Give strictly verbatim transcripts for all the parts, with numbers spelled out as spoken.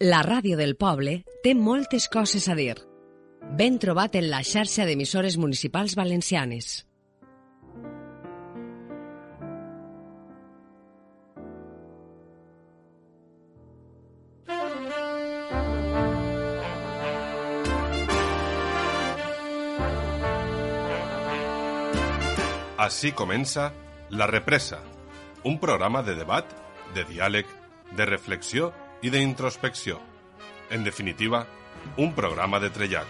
La ràdio del poble té moltes coses a dir. Ben trobat en la xarxa d'emissores municipals valencianes. Així comença La Represa, un programa de debat, de diàleg, de reflexió i d'introspecció. En definitiva, un programa de trellat.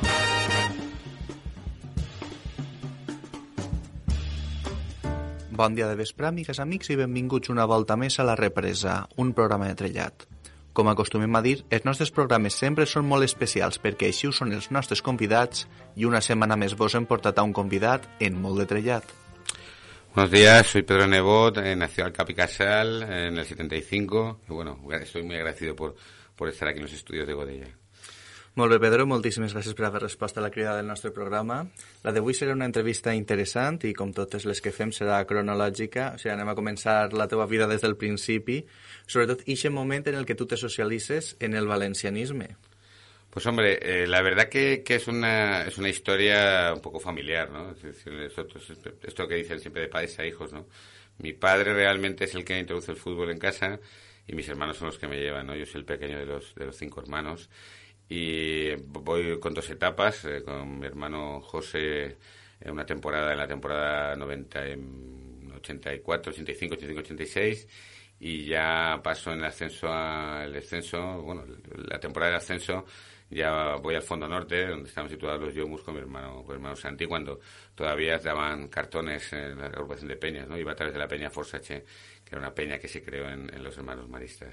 Bon dia de vespre, amigues, amics, i benvinguts una volta més a La Represa, un programa de trellat. Com acostumem a dir, els nostres programes sempre són molt especials perquè així ho són els nostres convidats i una setmana més vos hem portat a un convidat en molt de trellat. Buenos días, soy Pedro Nebot, eh, nací al Cap y Casal en el setenta y cinco y bueno, estoy muy agradecido por, por estar aquí en los estudios de Godella. Molt bé, Pedro, moltíssimes gràcies per haver respost a la crida del nostre programa. La d'avui serà una entrevista interessant i, com totes les que fem, serà cronològica. O sigui, anem a començar la teva vida des del principi, sobretot ixe moment en el que tu te socialices en el valencianisme. Pues hombre, eh, la verdad que, que es una es una historia un poco familiar, ¿no? Es decir, esto, esto que dicen siempre de padres a hijos, ¿no? Mi padre realmente es el que introduce el fútbol en casa y mis hermanos son los que me llevan, ¿no? Yo soy el pequeño de los de los cinco hermanos y voy con dos etapas, eh, con mi hermano José en una temporada, en la temporada noventa, ochenta y cuatro, ochenta y cinco, ochenta y cinco, ochenta y seis y ya paso en el ascenso al descenso, bueno, la temporada del ascenso. Ya voy al Fondo Norte, donde estaban situados los Yomus con mi hermano, con mi hermano Santi, cuando todavía daban cartones en la agrupación de peñas, ¿no? Iba a través de la peña Forsache, que era una peña que se creó en, en los hermanos maristas.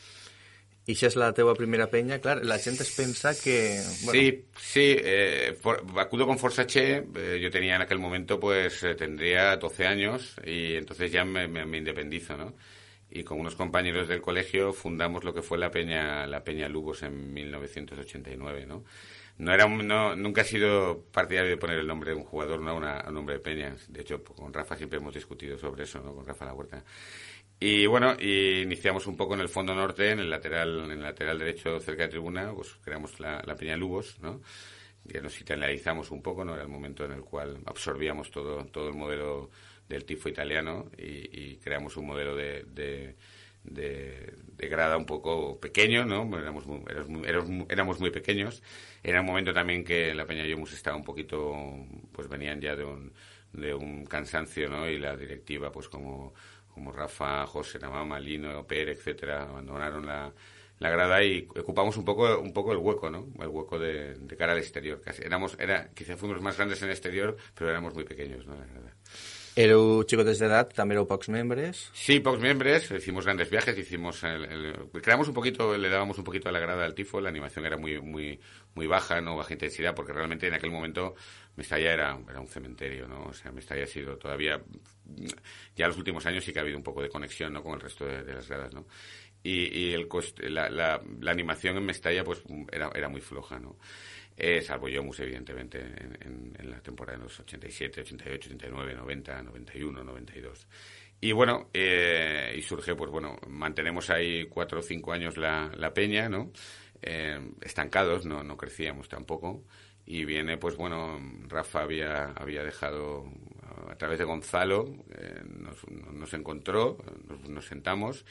I això és la teua primera penya, clar, la gent es pensa que... Bueno... Sí, sí, eh, for, acudo con Forsache, eh, yo tenía en aquel momento, pues, eh, tendría doce años, y entonces ya me, me, me independizo, ¿no? Y con unos compañeros del colegio fundamos lo que fue la Peña la Peña Lubos en mil novecientos ochenta y nueve, ¿no? No era un, no, nunca he sido partidario de poner el nombre de un jugador, no una, un nombre de peña. De hecho, con Rafa siempre hemos discutido sobre eso, ¿no? Con Rafa La Huerta. Y bueno, y iniciamos un poco en el Fondo Norte, en el lateral, en el lateral derecho cerca de tribuna, pues creamos la, la Peña Lubos, ¿no? Ya nos italianizamos un poco, ¿no? Era el momento en el cual absorbíamos todo, todo el modelo del tifo italiano y, y creamos un modelo de, de, de, de grada un poco pequeño, ¿no? Éramos muy, éramos, muy, éramos muy pequeños. Era un momento también que la Peña Yomus estaba un poquito, pues venían ya de un, de un cansancio, ¿no? Y la directiva, pues como, como Rafa, José, Namama, Lino, Pérez, etcétera, abandonaron la, la grada y ocupamos un poco un poco el hueco, ¿no? El hueco de, de cara al exterior. Casi éramos, era, quizá fuimos más grandes en el exterior, pero éramos muy pequeños, ¿no? La grada. Éreu xicotes d'edat, també éreu pocs membres. Sí, pocos membres, hicimos grandes viajes, hicimos el, el, creamos un poquito, le dábamos un poquito a la grada del tifo, la animación era muy muy muy baja, no baja intensidad, porque realmente en aquel momento Mestalla era, era un cementerio, ¿no? O sea, Mestalla ha sido todavía, ya en los últimos años sí que ha habido un poco de conexión, ¿no? Con el resto de, de las gradas, ¿no? Y, y el coste, la, la, la animación en Mestalla pues era, era muy floja, ¿no? Eh, salvo Yomus, evidentemente, en, en, en la temporada de los ochenta y siete, ochenta y ocho, ochenta y nueve, noventa, noventa y uno, noventa y dos. Y bueno, eh, y surge, pues bueno, mantenemos ahí cuatro o cinco años la, la peña, ¿no? Eh, estancados, no, no crecíamos tampoco. Y viene, pues bueno, Rafa había, había dejado, a través de Gonzalo, eh, nos, nos encontró, nos, nos sentamos.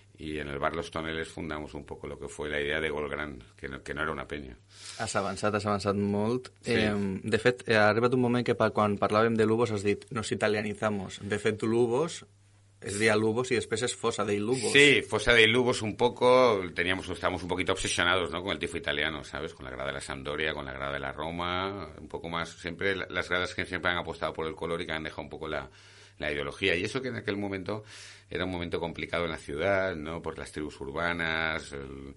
Y en el bar Los Toneles fundamos un poco lo que fue la idea de Golgran, que no, que no era una penya. Has avançat, has avançat molt. Sí. Eh, de fet, ha arribat un moment que pa, quan parlàvem de Lubos has dit nos italianizamos. De fet, Lubos es deia Lubos y después es Fossa dei Lubos. Sí, Fossa dei Lubos un poco, teníamos, estábamos un poquito obsesionados, ¿no? Con el tifo italiano, ¿sabes? Con la grada de la Sampdoria, con la grada de la Roma, un poco más, siempre las gradas que siempre han apostado por el color y que han dejado un poco la... la ideología, y eso que en aquel momento era un momento complicado en la ciudad, ¿no? Por las tribus urbanas, el,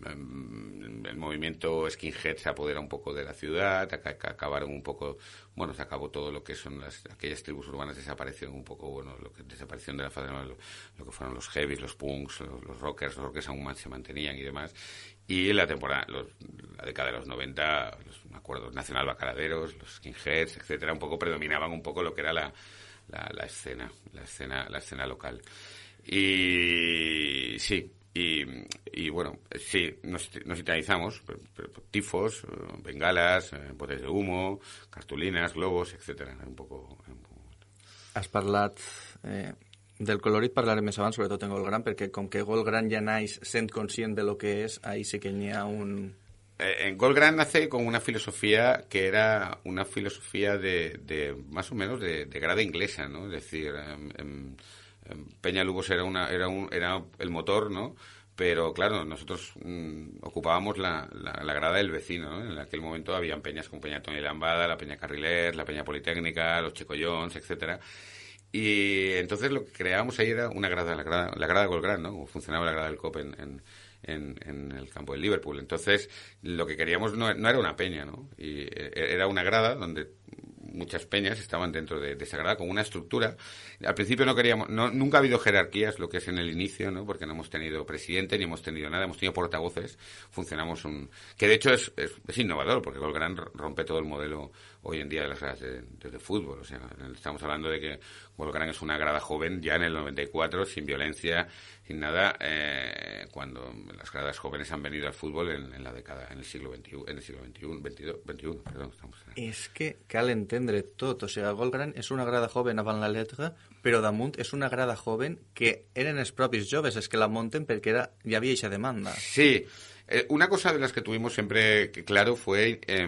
el movimiento skinhead se apodera un poco de la ciudad, acabaron un poco, bueno, se acabó todo lo que son las, aquellas tribus urbanas desaparecieron un poco, bueno, lo que desaparecieron de la faz de lo, lo que fueron los heavies, los punks, los, los rockers, los rockers aún más se mantenían y demás. Y la temporada, los, la década de los noventa, los, me acuerdo, los nacional bacaladeros, los skinheads, etcétera, un poco predominaban un poco lo que era la La, la escena, la escena, la escena local. Y sí, y y bueno, sí, nos, nos italizamos, tifos, bengalas, botes de humo, cartulinas, globos, etcétera. Un poco... Has parlat... Eh, del colorit parlarem més abans, sobretot en Golgran, perquè com que Golgran ja naix sent conscient de lo que és, ahí sí que n'hi ha un... En Golgran nace con una filosofía que era una filosofía de, de más o menos de, de grada inglesa, ¿no? Es decir, en, en, en Peñalubos era una era un era el motor, ¿no? Pero claro, nosotros mmm, ocupábamos la, la, la grada del vecino, ¿no? En aquel momento habían peñas como Peña Toni Lambada, la Peña Carrilers, la Peña Politécnica, los Checollons, etcétera. Y entonces lo que creábamos ahí era una grada, la grada, la grada Golgran, ¿no? Como funcionaba la grada del C O P en, en En, en el campo del Liverpool. Entonces, lo que queríamos no, no era una peña, ¿no? Y era una grada donde muchas peñas estaban dentro de, de esa grada con una estructura. Al principio no queríamos, no, nunca ha habido jerarquías, lo que es en el inicio, ¿no? Porque no hemos tenido presidente ni hemos tenido nada, hemos tenido portavoces. Funcionamos un, que de hecho es, es, es innovador, porque Golgran rompe todo el modelo hoy en día de las gradas de, de, de fútbol. O sea, estamos hablando de que Golgran es una grada joven ya en el noventa y cuatro, sin violencia, sin nada, eh, cuando las gradas jóvenes han venido al fútbol en, en la década, en el siglo veintiuno, en el siglo veintiuno, veintidós, veintiuno, perdón. Estamos en... És que cal entendre tot, o sigui, Golgran és una grada joven avant la letra, però damunt és una grada joven que eren els propis joves, és que la munten perquè era, hi havia eixa demanda. Sí, eh, una cosa de las que tuvimos siempre claro fue eh,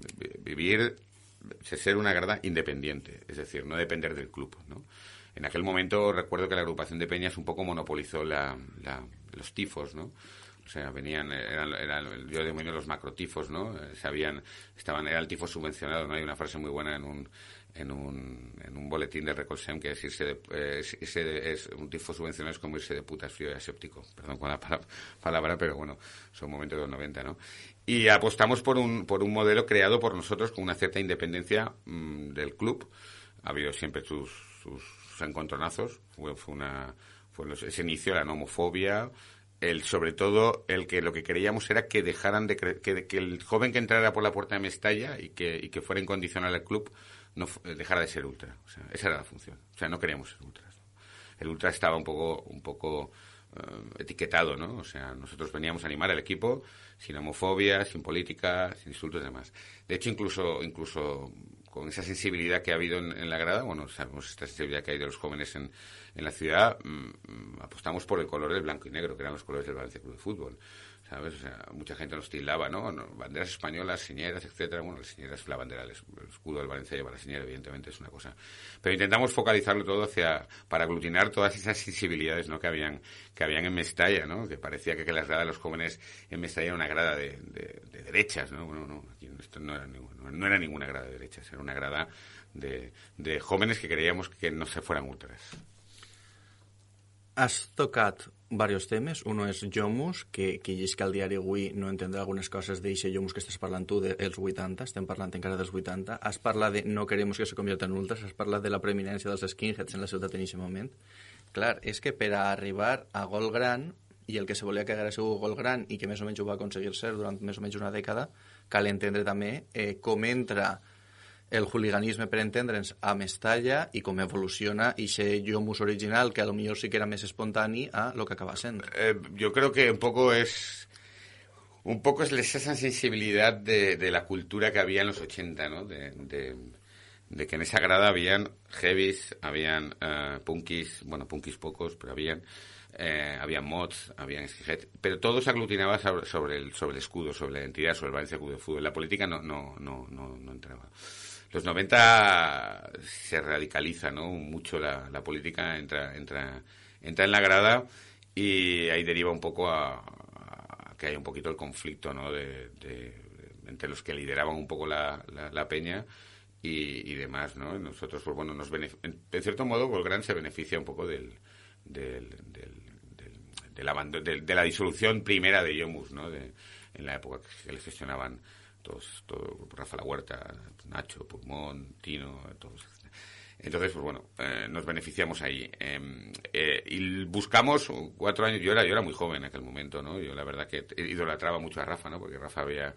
vivir, ser una grada independiente, es decir, no depender del club, ¿no? En aquel momento recuerdo que la agrupación de peñas un poco monopolizó la, la, los tifos, ¿no? O sea, venían, eran, eran yo denomino los macrotifos, ¿no? Sabían, estaban, era el tifo subvencionado, ¿no? Hay una frase muy buena en un, en un, en un boletín de Recolsem que es irse de, eh, irse de, es un tifo subvencionado es como irse de putas frío y aséptico. Perdón con la palabra, pero bueno, son momentos de los noventa, ¿no? Y apostamos por un, por un modelo creado por nosotros con una cierta independencia mmm, del club. Ha habido siempre sus, sus encontronazos, fue, fue una, fue los, ese inicio, la no homofobia, el, sobre todo el que lo que queríamos era que dejaran de cre- que, que el joven que entrara por la puerta de Mestalla y que, y que fuera incondicional al club no dejara de ser ultra. O sea, esa era la función. O sea, no queríamos ser ultras, ¿no? El ultra estaba un poco, un poco uh, etiquetado, ¿no? O sea, nosotros veníamos a animar al equipo sin homofobia, sin política, sin insultos y demás. De hecho, incluso, incluso con esa sensibilidad que ha habido en, en la grada, bueno, sabemos esta sensibilidad que hay de los jóvenes en, en la ciudad, mmm, apostamos por el color del blanco y negro, que eran los colores del Valencia Club de Fútbol, ¿sabes? O sea, mucha gente nos tildaba, ¿no? no banderas españolas, señeras, etcétera. Bueno, las señeras, la bandera, el escudo del Valencia lleva la señera, evidentemente, es una cosa. Pero intentamos focalizarlo todo hacia, para aglutinar todas esas sensibilidades, ¿no? Que habían, que habían en Mestalla, ¿no? Que parecía que, que las gradas de los jóvenes en Mestalla era una grada de, de, de derechas, ¿no? Bueno, no, aquí esto no era, ninguna, no era ninguna grada de derechas, era una grada de, de jóvenes que creíamos que no se fueran ultras. Has tocat varios temes. Uno és Jomus, que qui llisca al diari avui no entendrà algunes coses d'eixe Jomus que estàs parlant tu dels vuitanta, estem parlant encara dels vuitanta. Has parlat de no queremos que se convierta en ultras, has parlat de la preeminència dels skinheads en la ciutat en aquest moment. Clar, és que per a arribar a gol gran, i el que se volia que haguera sigut gol gran i que més o menys ho va aconseguir ser durant més o menys una dècada, cal entendre també eh, com entra el hooliganisme, per entendre'ns, a Mestalla i com evoluciona ese Jomus original, que a lo millor sí que era més espontani, a lo que acaba sent. Eh, yo creo que un poco es un poco es esa sensibilidad de, de la cultura que había en los ochenta, ¿no? De, de, de que en esa grada habían heavies, habían uh, punkis, bueno, punkis pocos, pero habían eh, habían mods, habían skinhead, pero todo se aglutinaba sobre, sobre, el, sobre el escudo, sobre la identidad, sobre el Valencia Club de Fútbol. La política no, no, no, no, no entraba. Los noventa se radicaliza, ¿no? Mucho la, la política, entra, entra, entra en la grada y ahí deriva un poco a, a que hay un poquito el conflicto, ¿no? De, de, de, entre los que lideraban un poco la, la, la peña y, y demás, ¿no? Nosotros, pues bueno, nos benef- en, en cierto modo, Golgran se beneficia un poco del, del, del, del, de, la, de, de la disolución primera de Jomus, ¿no? De, en la época que les gestionaban todos, todo, Rafa La Huerta, Nacho, Pulmón, Tino, todos. Entonces, pues bueno, eh, nos beneficiamos ahí. Eh, eh, y buscamos cuatro años, yo era, yo era muy joven en aquel momento, ¿no? Yo la verdad que idolatraba mucho a Rafa, ¿no? Porque Rafa había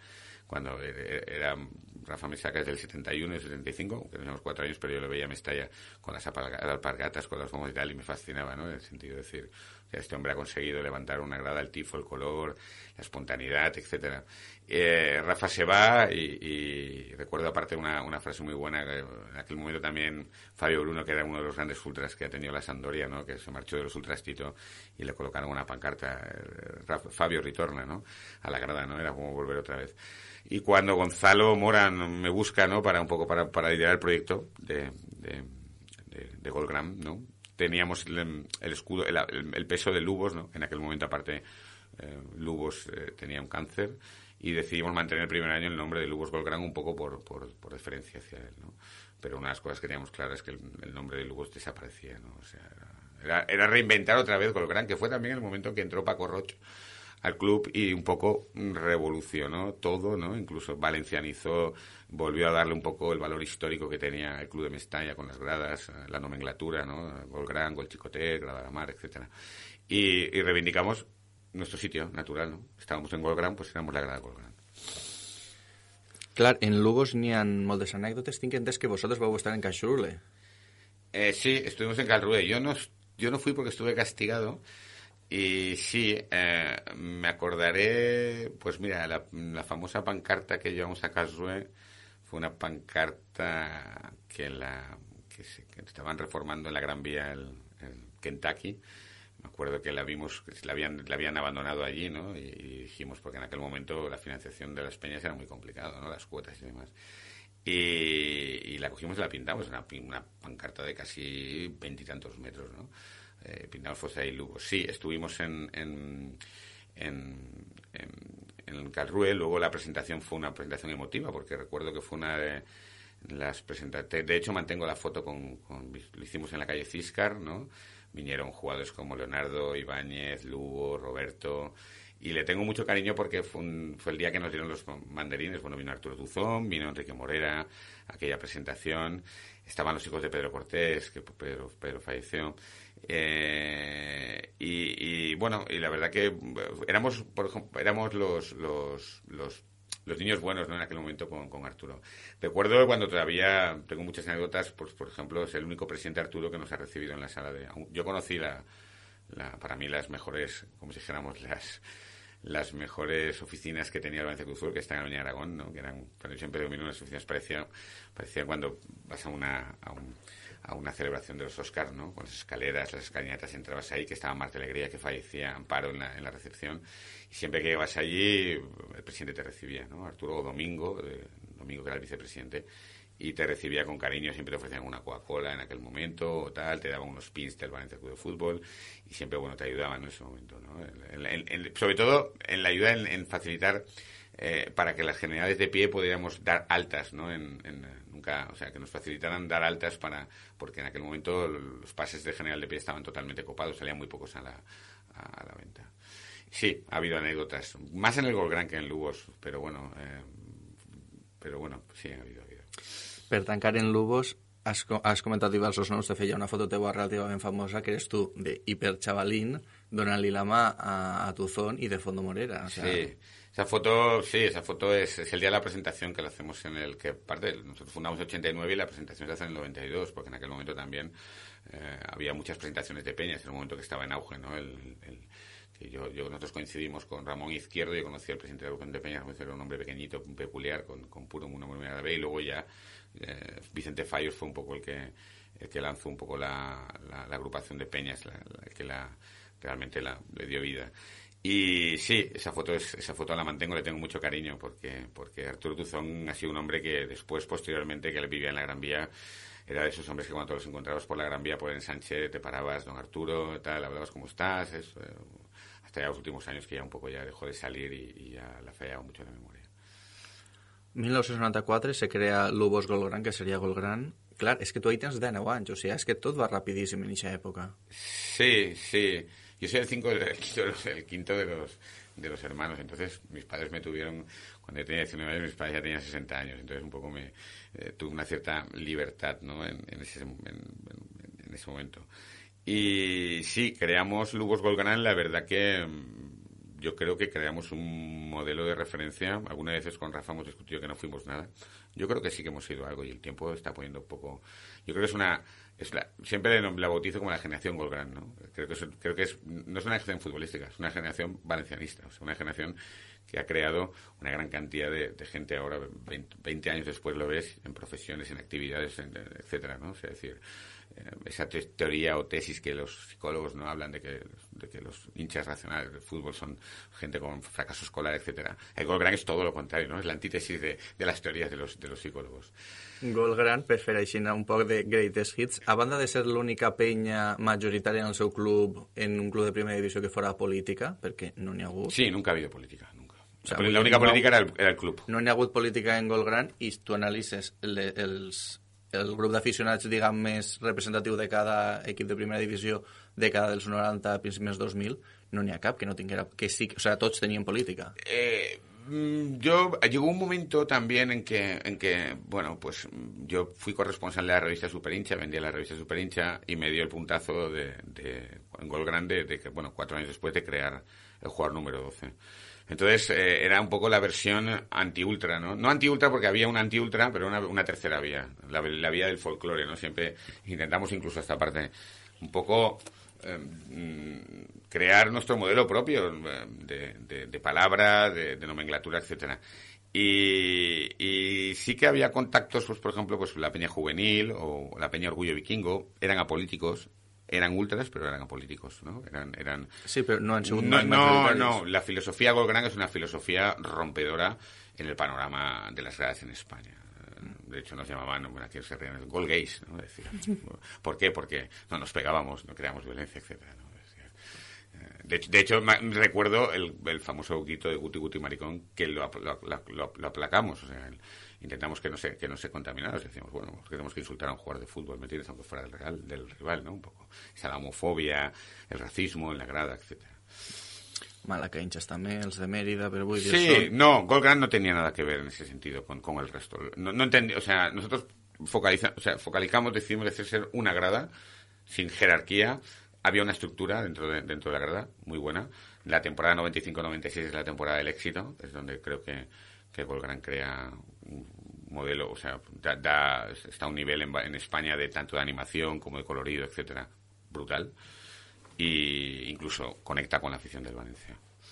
cuando era... Rafa Mesaca es del setenta y uno y setenta y cinco, que teníamos cuatro años, pero yo lo veía a Mestalla con las alpargatas, con las bombas y tal, y me fascinaba, ¿no? En el sentido de decir, o sea, este hombre ha conseguido levantar una grada, el tifo, el color, la espontaneidad, etcétera. Eh, Rafa se va y, y recuerdo aparte una, una frase muy buena, que en aquel momento también Fabio Bruno, que era uno de los grandes ultras que ha tenido la Sampdoria, ¿no? Que se marchó de los ultras Tito y le colocaron una pancarta, eh, Rafa, Fabio ritorna, ¿no? A la grada, ¿no? Era como volver otra vez. Y cuando Gonzalo Mora me busca, ¿no? Para un poco para, para liderar el proyecto de, de, de, de Goldgram, ¿no? Teníamos el, el escudo, el, el, el peso de Lubos, ¿no? En aquel momento, aparte, eh, Lubos eh, tenía un cáncer y decidimos mantener el primer año el nombre de Lubos Goldgram un poco por, por, por deferencia hacia él, ¿no? Pero una de las cosas que teníamos claras es que el, el nombre de Lubos desaparecía, ¿no? O sea, era, era reinventar otra vez Goldgram, que fue también el momento en que entró Paco Roch al club y un poco revolucionó todo, ¿no? Incluso valencianizó, volvió a darle un poco el valor histórico que tenía el club de Mestalla con las gradas, la nomenclatura, ¿no? Golgrán, Gol Chicotet, Grada de la Mar, etcétera. Y, y reivindicamos nuestro sitio natural, ¿no? Estábamos en Golgrán, pues éramos la grada de Golgrán. Clar, en Lugos n'hi ha moltes anècdotes. Tinc entès que vosaltres vau estar en Caixurule. Eh, sí, estuvimos en Calrue. Yo no, yo no fui porque estuve castigado. Y sí, eh, me acordaré, pues mira, la, la famosa pancarta que llevamos a Karlsruhe fue una pancarta que la que, se, que estaban reformando en la Gran Vía, el, el Kentucky. Me acuerdo que la vimos, que la habían, la habían abandonado allí, ¿no? Y, y dijimos, porque en aquel momento la financiación de las peñas era muy complicado, ¿no? Las cuotas y demás. Y, y la cogimos y la pintamos, una, una pancarta de casi veintitantos metros, ¿no? Eh, pintamos Fossa y Lugos. Sí, estuvimos en en, en, en, en Karlsruhe. Luego la presentación fue una presentación emotiva, porque recuerdo que fue una de las presentaciones. De hecho, mantengo la foto con, con lo hicimos en la calle Ciscar, ¿no? Vinieron jugadores como Leonardo, Ibáñez, Lugo, Roberto, y le tengo mucho cariño porque fue, un, fue el día que nos dieron los mandarines. Bueno, vino Arturo Tuzón, vino Enrique Morera, aquella presentación, estaban los hijos de Pedro Cortés, que Pedro, Pedro falleció. Eh, y, y bueno, y la verdad que éramos, por ejemplo, éramos los los los los niños buenos, ¿no? En aquel momento con, con Arturo. Recuerdo cuando todavía tengo muchas anécdotas, pues por ejemplo es el único presidente Arturo que nos ha recibido en la sala de. Yo conocí la, la para mí las mejores, como si dijéramos las las mejores oficinas que tenía el Valencia Club de Fútbol, que están en Oña Aragón, ¿no? Que eran, cuando yo siempre domino unas oficinas, parecía parecía cuando vas a una a un a una celebración de los Oscars, ¿no? Con las escaleras, las escalinatas, entrabas ahí, que estaba Marta Alegría, que fallecía, Amparo en la, en la recepción, y siempre que ibas allí, el presidente te recibía, ¿no? Arturo Domingo, eh, Domingo que era el vicepresidente, y te recibía con cariño, siempre te ofrecían una Coca-Cola en aquel momento, o tal, te daban unos pins del Valencia Club de Fútbol, y siempre, bueno, te ayudaban en ese momento, ¿no? En, en, en, sobre todo, en la ayuda en, en facilitar eh, para que las generales de pie pudiéramos dar altas, ¿no? En, en, nunca, o sea, que nos facilitaran dar altas para, porque en aquel momento los pases de general de pie estaban totalmente copados, salían muy pocos a la, a, a la venta. Sí, ha habido anécdotas, más en el Golgrán que en Lugos, pero bueno, eh, pero bueno, sí, ha habido, ha habido. Per tancar en Lugos, has, has comentat diversos noms, de fet hi ha una foto teua relativament famosa que eres tu de hiperchavalín donant-li la mà a, a Tuzón y de Fondo Morera. O sea... Sí, esa foto, sí, esa foto es, es el día de la presentación que la hacemos en el que parte, nosotros fundamos en ochenta y nueve y la presentación se hace en el noventa y dos, porque en aquel momento también eh, había muchas presentaciones de peñas, en el momento que estaba en auge, ¿no? El, el, que yo, yo, nosotros coincidimos con Ramón Izquierdo, yo conocí al presidente de la Agrupación de Peñas, era un hombre pequeñito, peculiar, con, con puro una muy agradable, y luego ya eh, Vicente Fallos fue un poco el que el que lanzó un poco la, la, la agrupación de peñas, la, la, que la realmente la, le dio vida. Y sí, esa foto es, esa foto la mantengo, le tengo mucho cariño, porque porque Arturo Tuzón ha sido un hombre que después, posteriormente, que él vivía en la Gran Vía, era de esos hombres que cuando los encontrabas por la Gran Vía, por el ensanche, te parabas, don Arturo, tal, hablabas cómo estás, es, eh, hasta ya los últimos años que ya un poco ya dejó de salir y, y ya le ha fallado mucho la memoria. mil nou-cents noranta-quatre se crea Lubos Golgrán, que seria Golgrán. Clar, és que tu ahí tens dinou anys, o sigui, és que tot va rapidíssim en aquesta època. Sí, sí. Yo soy el, cinco, el, quinto, el quinto de los de los hermanos, entonces mis padres me tuvieron, cuando yo tenía diecinueve años, mis padres ya tenían sesenta años, entonces un poco me eh, tuve una cierta libertad, ¿no? en, en, ese, en, en, en ese momento. Y sí, creamos Lubos Golgrán, la verdad que yo creo que creamos un modelo de referencia. Algunas veces con Rafa hemos discutido que no fuimos nada. Yo creo que sí que hemos sido algo y el tiempo está poniendo un poco... Yo creo que es una... Es la, siempre la bautizo como la generación Golgran, ¿no? Creo que, es, creo que es, no es una generación futbolística, es una generación valencianista, o sea, una generación que ha creado una gran cantidad de, de gente ahora, veinte, veinte años después lo ves, en profesiones, en actividades, en, etcétera, ¿no? O sea, es decir, eh, esa te teoría o tesis que los psicólogos no hablan de que, de que los hinchas racionales del fútbol son gente con fracaso escolar, etcétera. El Golgran es todo lo contrario, ¿no? Es la antítesis de, de las teorías de los, de los psicólogos. Golgran, per fer així un poc de greatest hits, a banda de ser l'única penya majoritària en el seu club, en un club de primera divisió que fora política, perquè no n'hi ha hagut. Sí, nunca ha habido política, nunca. O sea, la única no, política era el, era el club. No n'hi ha hagut política en Golgran i tu analitzes le, els, el grup d'aficionats, diguem, més representatiu de cada equip de primera divisió de cada dels noranta a principis dos mil, no n'hi ha cap que no tinguera... que sí, o sea, tots tenien política. Eh... Yo llegó un momento también en que, en que, bueno, pues yo fui corresponsal de la revista Superhincha, vendía la revista Superhincha y me dio el puntazo de, de en Gol Grande de que, bueno, cuatro años después de crear el jugador número doce. Entonces eh, era un poco la versión anti-ultra, ¿no? No anti-ultra porque había una anti-ultra, pero una, una tercera vía, la, la vía del folclore, ¿no? Siempre intentamos incluso esta parte un poco... Eh, crear nuestro modelo propio de, de, de palabra, de, de nomenclatura, etcétera. Y, y sí que había contactos, pues por ejemplo, pues la Peña Juvenil o la Peña Orgullo Vikingo, eran apolíticos, eran ultras, pero eran apolíticos, ¿no? Eran, eran... Sí, pero no han sido no, no, no, la filosofía Golgran es una filosofía rompedora en el panorama de las gradas en España. De hecho, nos llamaban, bueno, aquí se ríen, Gol Gays, ¿no? Es decir, ¿por qué? Porque no nos pegábamos, no creamos violencia, etcétera, ¿no? De hecho, de hecho recuerdo el, el famoso grito de Guti Guti Maricón, que lo, lo, lo, lo aplacamos, o sea, el, intentamos que no se que no se contaminara, decíamos, bueno, porque tenemos que insultar a un jugador de fútbol, ¿me entiendes? Aunque fuera del rival, del rival, ¿no? Un poco. Esa la homofobia, el racismo en la grada, etcétera. Malacainchas también, els de Mérida, pero voy a decir... Sí, no, Golgran no tenía nada que ver en ese sentido con, con el resto. No, no entendí, o sea, nosotros focaliza, o sea, focalizamos, decidimos decir ser una grada sin jerarquía. Había una estructura dentro de, dentro de la grada muy buena. La temporada noventa y cinco noventa y seis es la temporada del éxito, es donde creo que, que Golgran crea un modelo, o sea, da, da, está a un nivel en, en España de tanto de animación como de colorido, etcétera, brutal. Y incluso conecta con la afición del Valencia.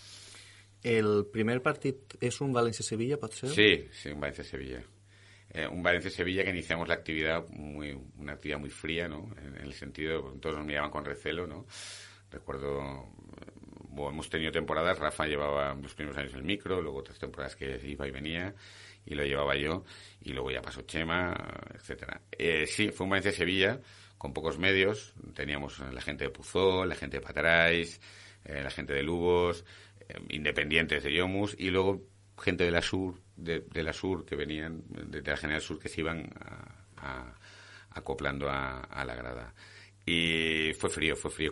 El primer partit és un València-Sevilla, pot ser? Sí, sí, un Valencia-Sevilla. Eh, un Valencia-Sevilla que iniciamos la actividad muy, una actividad muy fría, ¿no? En, en el sentido, todos nos miraban con recelo, ¿no? Recuerdo, bueno, hemos tenido temporadas, Rafa llevaba los primeros años el micro, luego otras temporadas que iba y venía, y lo llevaba yo, y luego ya pasó Chema, etcétera. Eh, sí, fue un Valencia-Sevilla con pocos medios, teníamos la gente de Puzol, la gente de Patrais, eh, la gente de Lubos, eh, independientes de Yomus, y luego gente de la Sur, de, de la Sur que venían, de, de la General Sur, que se iban a, a, acoplando a, a la grada. Y fue frío, fue frío.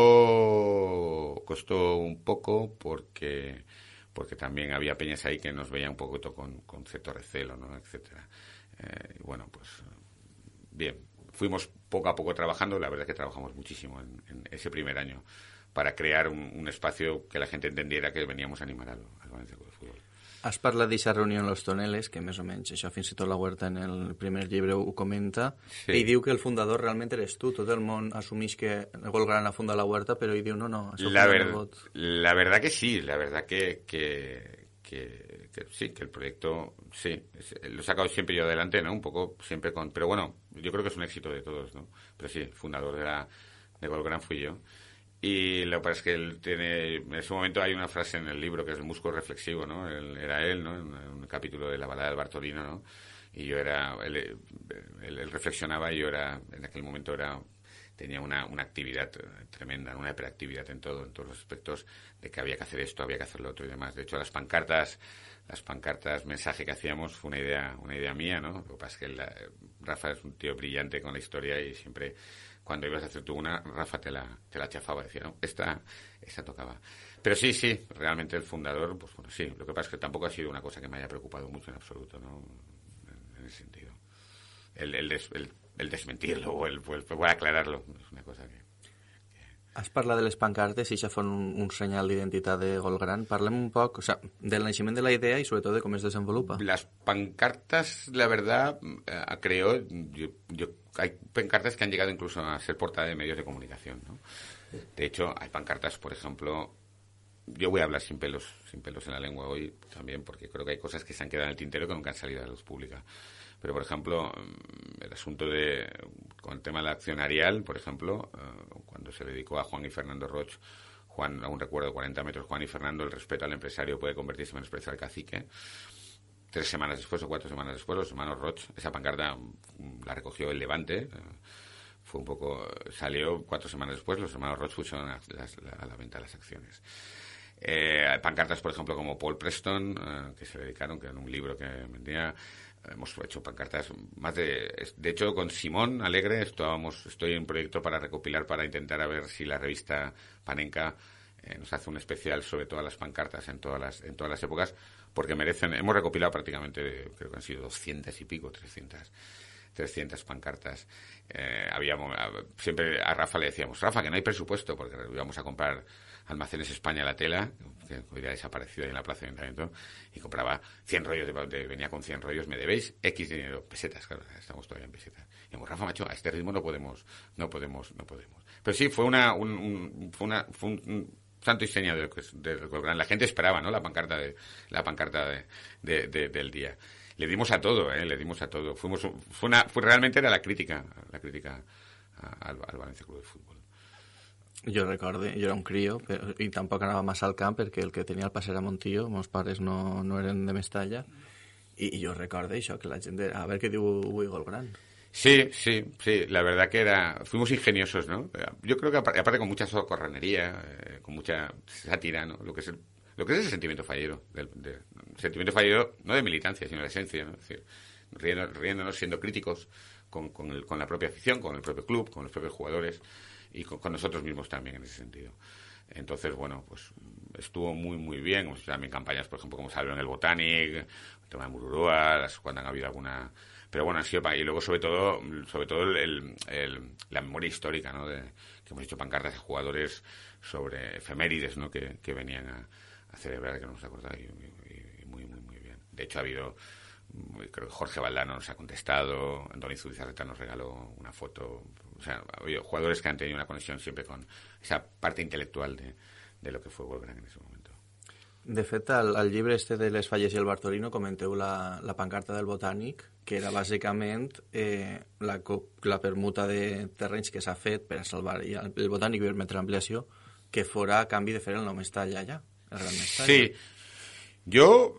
Costó, costó un poco porque, porque también había peñas ahí que nos veían un poquito con, con cierto recelo, ¿no? Etcétera. Eh, y bueno, pues bien. Fuimos poco a poco trabajando, la verdad es que trabajamos muchísimo en, en ese primer año para crear un, un espacio que la gente entendiera que veníamos a animar al, al Valencia Club de Fútbol. Has parlat d'aquesta reunió en Los Toneles, que més o menys això fins i tot la Huerta en el primer llibre ho comenta, sí. I diu que el fundador realment eres tu. Tot el món assumeix que el Golgran ha fundat la Huerta, però ell diu no, no, això la, ver, la verdad que sí, la verdad que, que, que, que sí, que el proyecto, sí, lo he sacado siempre yo adelante, ¿no? Un poco siempre con... Pero bueno, yo creo que es un éxito de todos, ¿no? Pero sí, el fundador de, la, de Golgran fui yo. Y lo que pasa es que él tiene... En ese momento hay una frase en el libro que es el músculo reflexivo, ¿no? Él, era él, ¿no? En un capítulo de la balada del Bartolino, ¿no? Y yo era... Él, él, él reflexionaba y yo era... En aquel momento era... Tenía una, una actividad tremenda, una hiperactividad en todo, en todos los aspectos, de que había que hacer esto, había que hacer lo otro y demás. De hecho, las pancartas, las pancartas, mensaje que hacíamos fue una idea, una idea mía, ¿no? Lo que pasa es que la, Rafa es un tío brillante con la historia y siempre, cuando ibas a hacer tú una, Rafa te la, te la chafaba, decía, no, esta, esta tocaba. Pero sí, sí, realmente el fundador, pues bueno, sí. Lo que pasa es que tampoco ha sido una cosa que me haya preocupado mucho en absoluto, ¿no? En, en ese sentido. El, el, des, el el desmentirlo o el, el, el aclararlo es una cosa que, que... Has parlat de les pancartes i això fa un, un senyal d'identitat de Golgran. Parlem un poc, o sea, del naixement de la idea y sobre todo de cómo se desenvolupa. Las pancartas, la verdad, eh, creo, yo, yo, hay pancartas que han llegado incluso a ser portada de medios de comunicación, ¿no? De hecho, hay pancartas, por ejemplo, yo voy a hablar sin pelos, sin pelos en la lengua hoy también, porque creo que hay cosas que se han quedado en el tintero que nunca han salido a la luz pública. Pero, por ejemplo, el asunto de, con el tema del accionarial, por ejemplo, eh, cuando se dedicó a Juan y Fernando Roch, Juan, aún recuerdo, cuarenta metros, Juan y Fernando, el respeto al empresario puede convertirse en menosprecio al cacique. Tres semanas después o cuatro semanas después, los hermanos Roch, esa pancarta la recogió el Levante, eh, fue un poco, salió cuatro semanas después, los hermanos Roch pusieron a, las, a la venta las acciones. Eh, hay pancartas, por ejemplo, como Paul Preston, eh, que se dedicaron, que era un libro que vendía. Hemos hecho pancartas más de... De hecho, con Simón Alegre estábamos, estoy en un proyecto para recopilar, para intentar a ver si la revista Panenka eh, nos hace un especial sobre todas las pancartas en todas las en todas las épocas, porque merecen... Hemos recopilado prácticamente, creo que han sido doscientas y pico, trescientas, trescientas pancartas. Eh, habíamos, siempre a Rafa le decíamos, Rafa, que no hay presupuesto, porque íbamos a comprar Almacenes España la tela, que hoy día ha desaparecido ahí en la plaza de Ayuntamiento, y compraba cien rollos, de, de, venía con cien rollos, me debéis X dinero, pesetas, claro, estamos todavía en pesetas. Y dijimos, Rafa, macho, a este ritmo no podemos, no podemos, no podemos. Pero sí, fue una, un, un, fue una, fue un, un santo y seña de, de, de, la gente esperaba, ¿no? La pancarta de, la pancarta de, de, de, del día. Le dimos a todo, ¿eh? Le dimos a todo. Fuimos, fue una, fue realmente era la crítica, la crítica a, al, al Valencia Club de Fútbol. Jo recordo, jo era un crio però, i tampoc anava massa al camp perquè el que tenia el pas era Montillo, meus pares no, no eren de Mestalla i, i jo recordo això, que la gent era, a veure què diu avui Golgran. Sí, sí, sí, la verdad que era, fuimos ingeniosos, ¿no? Yo creo que aparte con mucha socorronería, eh, con mucha sátira, ¿no? Lo que es el, lo que es el sentimiento fallero, del, de, sentimiento fallero no de militancia, sino de esencia, ¿no? Es decir, riendo, riéndonos, siendo críticos con, con, el, con la propia afición, con el propio club, con los propios jugadores y con, con nosotros mismos también en ese sentido. Entonces, bueno, pues estuvo muy, muy bien. Hemos hecho también campañas, por ejemplo, como salió en el Botanic, el tema de Mururúa, las, cuando han habido alguna... Pero bueno, ha sido... Y luego, sobre todo, sobre todo el, el, el, la memoria histórica, ¿no? De, que hemos hecho pancartas a jugadores sobre efemérides, ¿no? Que, que venían a, a celebrar, que nos acordaba y, y, y muy, muy, muy bien. De hecho, ha habido... Creo que Jorge Valdano nos ha contestado, Antoni Zubizarreta nos regaló una foto. O sea, ha habido jugadores que han tenido una conexión siempre con esa parte intelectual de, de lo que fue Golgran en ese momento. De fet, al, al llibre este de les Falles i el Bartolino comenteu la, la pancarta del Botànic, que era bàsicament eh, la, la permuta de terrenys que s'ha fet per a salvar, i el, el Botànic va permetre l'ampliació, que fora a canvi de fer el nou Mestalla allà, el Gran Mestalla. Sí. Yo,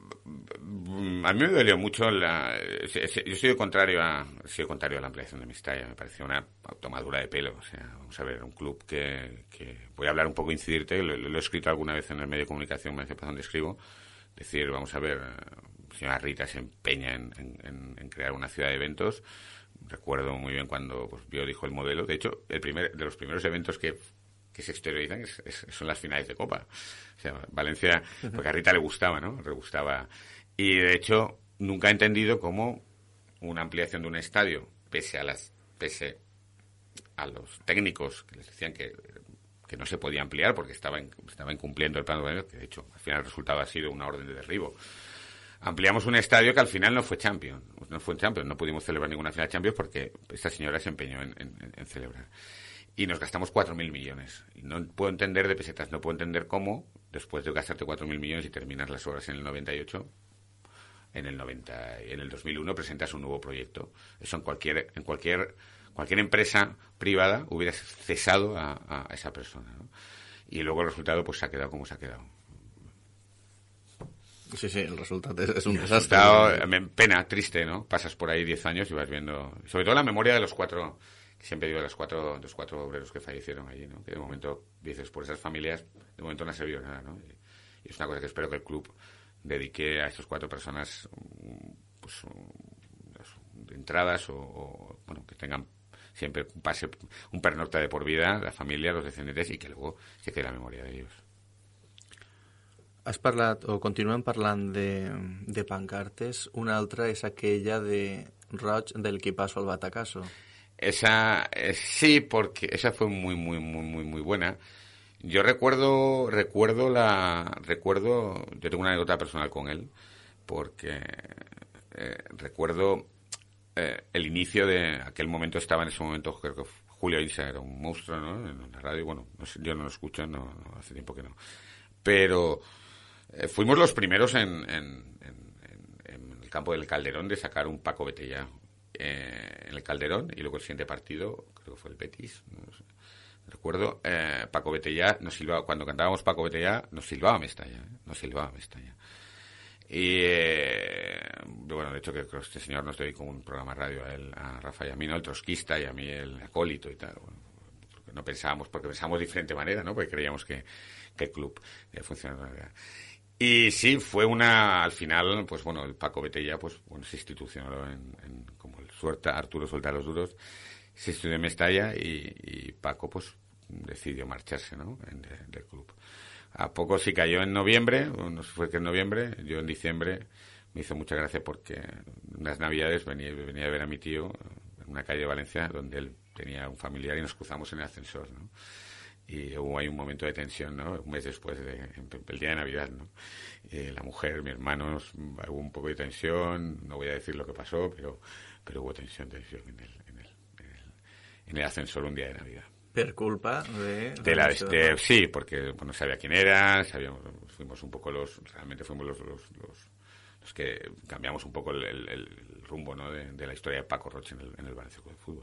a mí me dolió mucho la... Yo soy contrario a, soy contrario a la ampliación de Mestalla. Me pareció una tomadura de pelo. O sea, vamos a ver, un club que... que voy a hablar un poco, incidirte, lo, lo he escrito alguna vez en el medio de comunicación, me hace pasar donde escribo. Decir, vamos a ver, señora Rita se empeña en, en, en crear una ciudad de eventos. Recuerdo muy bien cuando pues, vio, dijo el modelo. De hecho, el primer de los primeros eventos que... que se exteriorizan es, es, son las finales de Copa. O sea, Valencia, porque a Rita le gustaba, ¿no? Le gustaba. Y de hecho, nunca he entendido cómo una ampliación de un estadio, pese a las, pese a los técnicos que les decían que, que no se podía ampliar porque estaba, en, estaba incumpliendo el plan de Valencia, que de hecho, al final el resultado ha sido una orden de derribo. Ampliamos un estadio que al final no fue Champions. No fue Champions, no pudimos celebrar ninguna final de Champions porque esta señora se empeñó en, en, en celebrar. Y nos gastamos cuatro mil millones. Y no puedo entender de pesetas, no puedo entender cómo, después de gastarte cuatro mil millones y terminar las obras en el noventa y ocho, en el noventa, en el dos mil uno presentas un nuevo proyecto. Eso en cualquier, en cualquier, cualquier empresa privada hubiera cesado a, a esa persona, ¿no? Y luego el resultado pues se ha quedado como se ha quedado. Sí, sí, el resultado es, es un desastre. Resultado, pena, triste, ¿no? Pasas por ahí diez años y vas viendo, sobre todo la memoria de los cuatro... Siempre digo, los cuatro, los cuatro obreros que fallecieron allí, ¿no? Que de momento, dices, por esas familias, de momento no ha servido nada, ¿no? Y, y es una cosa que espero que el club dedique a estas cuatro personas, pues, entradas o, o, bueno, que tengan siempre un pase, un pernocta de por vida, la familia, los descendientes, y que luego se quede la memoria de ellos. Has parlat, o continuem parlant de, de pancartes. Una altra és aquella de Roig del Qui paso al Batacasso. Esa, eh, sí, porque esa fue muy, muy, muy, muy, muy buena. Yo recuerdo, recuerdo la, recuerdo, yo tengo una anécdota personal con él, porque eh, recuerdo eh, el inicio de aquel momento. Estaba en ese momento, creo que Julio Insa era un monstruo, ¿no? En la radio, bueno, no sé, yo no lo escucho, no, no, hace tiempo que no. Pero eh, fuimos los primeros en, en, en, en el campo del Calderón de sacar un Paco Betella eh, en el Calderón, y luego el siguiente partido, creo que fue el Betis, no sé. Recuerdo, eh, Paco Betella nos silbaba, cuando cantábamos Paco Betella, nos silbaba Mestalla, ¿eh? Nos silbaba Mestalla. Y, eh, bueno, de hecho que este señor nos dedicó un programa de radio a él, a Rafa y a mí, ¿no? El trotskista, y a mí el acólito y tal. Bueno, porque no pensábamos, porque pensábamos de diferente manera, ¿no? Porque creíamos que, que el club eh, funcionaba de manera. Y sí, fue una, al final, pues bueno, el Paco Betella, pues bueno, se institucionó en, en como el suelta, Arturo suelta los duros, se estudió en Mestalla, y, y Paco, pues, decidió marcharse, ¿no? En, de, del club. A poco sí cayó en noviembre, no sé si fue que en noviembre, yo en diciembre me hizo mucha gracia porque unas navidades venía, venía a ver a mi tío en una calle de Valencia donde él tenía un familiar y nos cruzamos en el ascensor, ¿no? Y hubo ahí un momento de tensión, ¿no? Un mes después de, el día de Navidad, ¿no? Y la mujer, mi hermano, hubo un poco de tensión, no voy a decir lo que pasó, pero, pero hubo tensión, tensión en el, en el, en el, en el ascensor un día de Navidad. Per culpa de... de la de, sí, porque bueno, sabía quién era, sabíamos, fuimos un poco los, realmente fuimos los, los, los, los que cambiamos un poco el, el, el rumbo, ¿no? de, de la historia de Paco Roig en el, en el Valencia Club de Fútbol.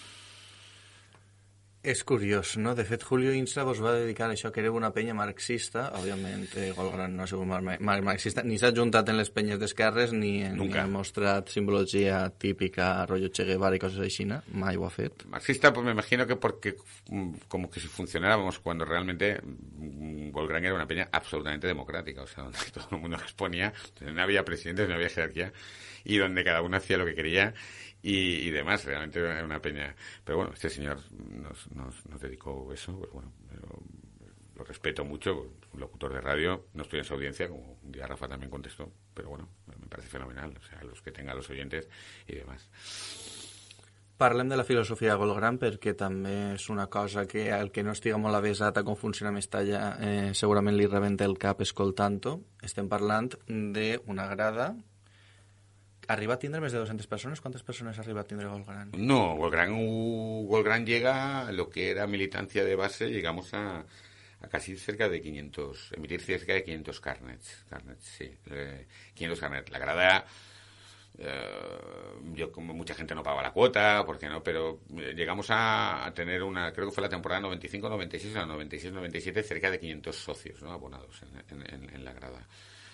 És curiós, no? De fet, Julio Insa vos va dedicar a això, que era una penya marxista. Òbviament, eh, Golgran no ha sigut mar mar marxista, ni s'ha juntat en les penyes d'esquerres, ni, ni ha mostrat simbologia típica, rotllo Che Guevara y cosas així, ¿no? Mai ho ha fet. Marxista, pues me imagino que porque como que si funcionáramos cuando realmente Golgran era una peña absolutamente democrática, o sea, donde todo el mundo exponía, donde no había presidentes, no había jerarquía, y donde cada uno hacía lo que quería. Y, y demás, realmente era una peña. Pero bueno, este señor nos, nos, nos dedicó eso, pero bueno, lo, lo respeto mucho, un locutor de radio, no estoy en su audiencia, como un día Rafa también contestó, pero bueno, me parece fenomenal, o sea, los que tengan los oyentes y demás. Parlem de la filosofia de Golgran, perquè també és una cosa que al que no estiga molt avesat a com funciona Mestalla eh, segurament li rebenta el cap escoltant-ho. Estem parlant d'una grada. ¿Arriba a tindre més de doscientas personas? ¿Cuántas personas arriba a tindre Golgran? No, Golgran, Golgran llega, lo que era militancia de base, llegamos a, a casi cerca de quinientos, emitir cerca de quinientos carnets, carnets sí, eh, quinientos carnets. La grada, eh, yo como mucha gente no pagaba la cuota, ¿por qué no? Pero llegamos a, a tener una, creo que fue la temporada noventa y cinco noventa y seis o noventa y seis noventa y siete, cerca de quinientos socios, ¿no? Abonados en, en, en la grada.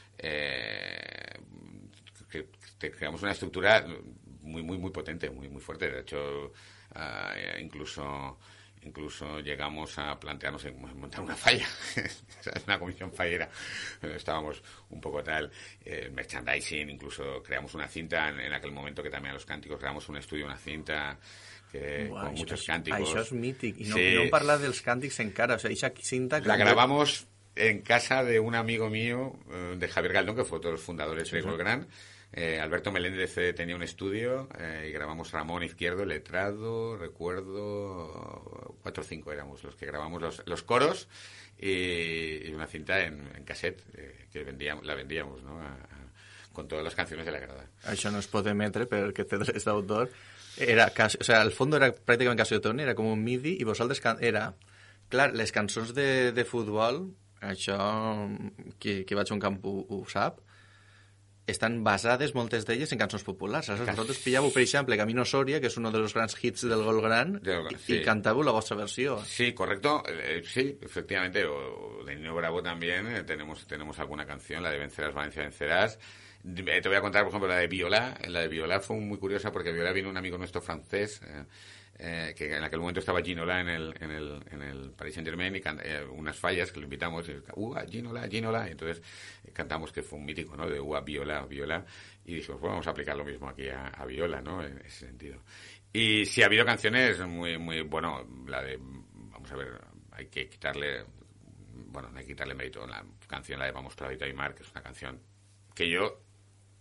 Eh, que, que creamos una estructura muy muy muy potente, muy muy fuerte. De hecho, uh, incluso incluso llegamos a plantearnos en montar una falla, una comisión fallera. Estábamos un poco tal, eh, merchandising, incluso creamos una cinta en, en aquel momento que también a los cánticos creamos un estudio, una cinta que, Uau, con muchos és, cánticos. Això és mític, i no, sí. no parlar dels càntics encara, o sea, eixa cinta... La grabamos en casa de un amigo mío, eh, de Javier Galdón, que fue otro de los fundadores sí, de Golgran. Eh, Alberto Meléndez eh, tenía un estudio eh, y grabamos Ramón Izquierdo, letrado, recuerdo, cuatro o cinco éramos los que grabamos los, los coros y, y una cinta en, en cassette eh, que vendíamos, la vendíamos, ¿no? A, a, con todas las canciones de la grada. Això no es pot emetre perquè té drets d'autor. Era, o sea, al fons era pràcticament Casio-Tone, era com un midi i vosaltres era... Clar, les cançons de, de futbol, això qui, qui va a un camp ho, ho sap, estan basades, moltes d'elles, en cançons populars. Aleshores, vosaltres pillàveu, per exemple, Camino Soria, que és un dels grans hits del Golgran, i, sí. i cantàveu la vostra versió. Sí, correcto. Eh, sí, efectivamente. O de Nino Bravo también eh, tenemos, tenemos alguna canción, la de Vencerás, Valencia, Vencerás. Eh, te voy a contar, por ejemplo, la de Viola. La de Viola fue muy curiosa porque Viola vino un amigo nuestro francés, eh, eh, que en aquel momento estaba Ginola en el, en el, en el Paris Saint-Germain y canta, eh, unas fallas que lo invitamos, y, ¡Ua, Ginola, Ginola! Y entonces eh, cantamos, que fue un mítico, ¿no? De ¡Ua, Viola, Viola! Y dijimos, pues vamos a aplicar lo mismo aquí a, a Viola, ¿no? En ese sentido. Y sí ha habido canciones muy, muy, bueno, la de, vamos a ver, hay que quitarle, bueno, no hay que quitarle mérito, la canción, la de Vamos Pradito y Mar, que es una canción que yo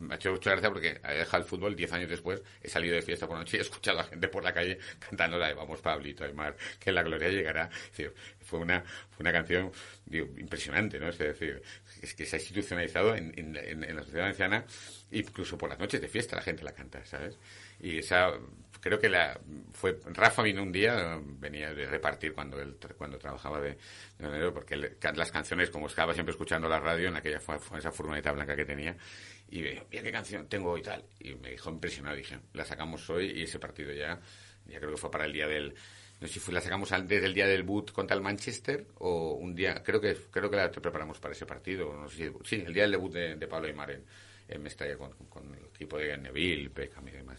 me ha hecho mucha gracia porque he dejado el fútbol diez años después, he salido de fiesta por la noche y he escuchado a la gente por la calle cantando la de Vamos Pablito Aymar, que la gloria llegará. Es decir, fue una, fue una canción, digo, impresionante, ¿no? Es decir, es que se ha institucionalizado en, en, en, en la sociedad valenciana, incluso por las noches de fiesta la gente la canta, ¿sabes? Y esa, creo que la fue Rafa vino un día, venía de repartir cuando él cuando trabajaba de, de enero, porque él, las canciones, como estaba siempre escuchando la radio en aquella esa furgoneta blanca que tenía, y me dijo, mira qué canción tengo y tal, y me dijo impresionado, dije, la sacamos hoy, y ese partido ya, ya creo que fue para el día del, no sé si fue, la sacamos antes del día del boot contra el Manchester, o un día, creo que creo que la preparamos para ese partido, no sé si, sí, el día del debut de, de Pablo Aymar en, en Mestalla con, con el equipo de Neville, Beckham y demás.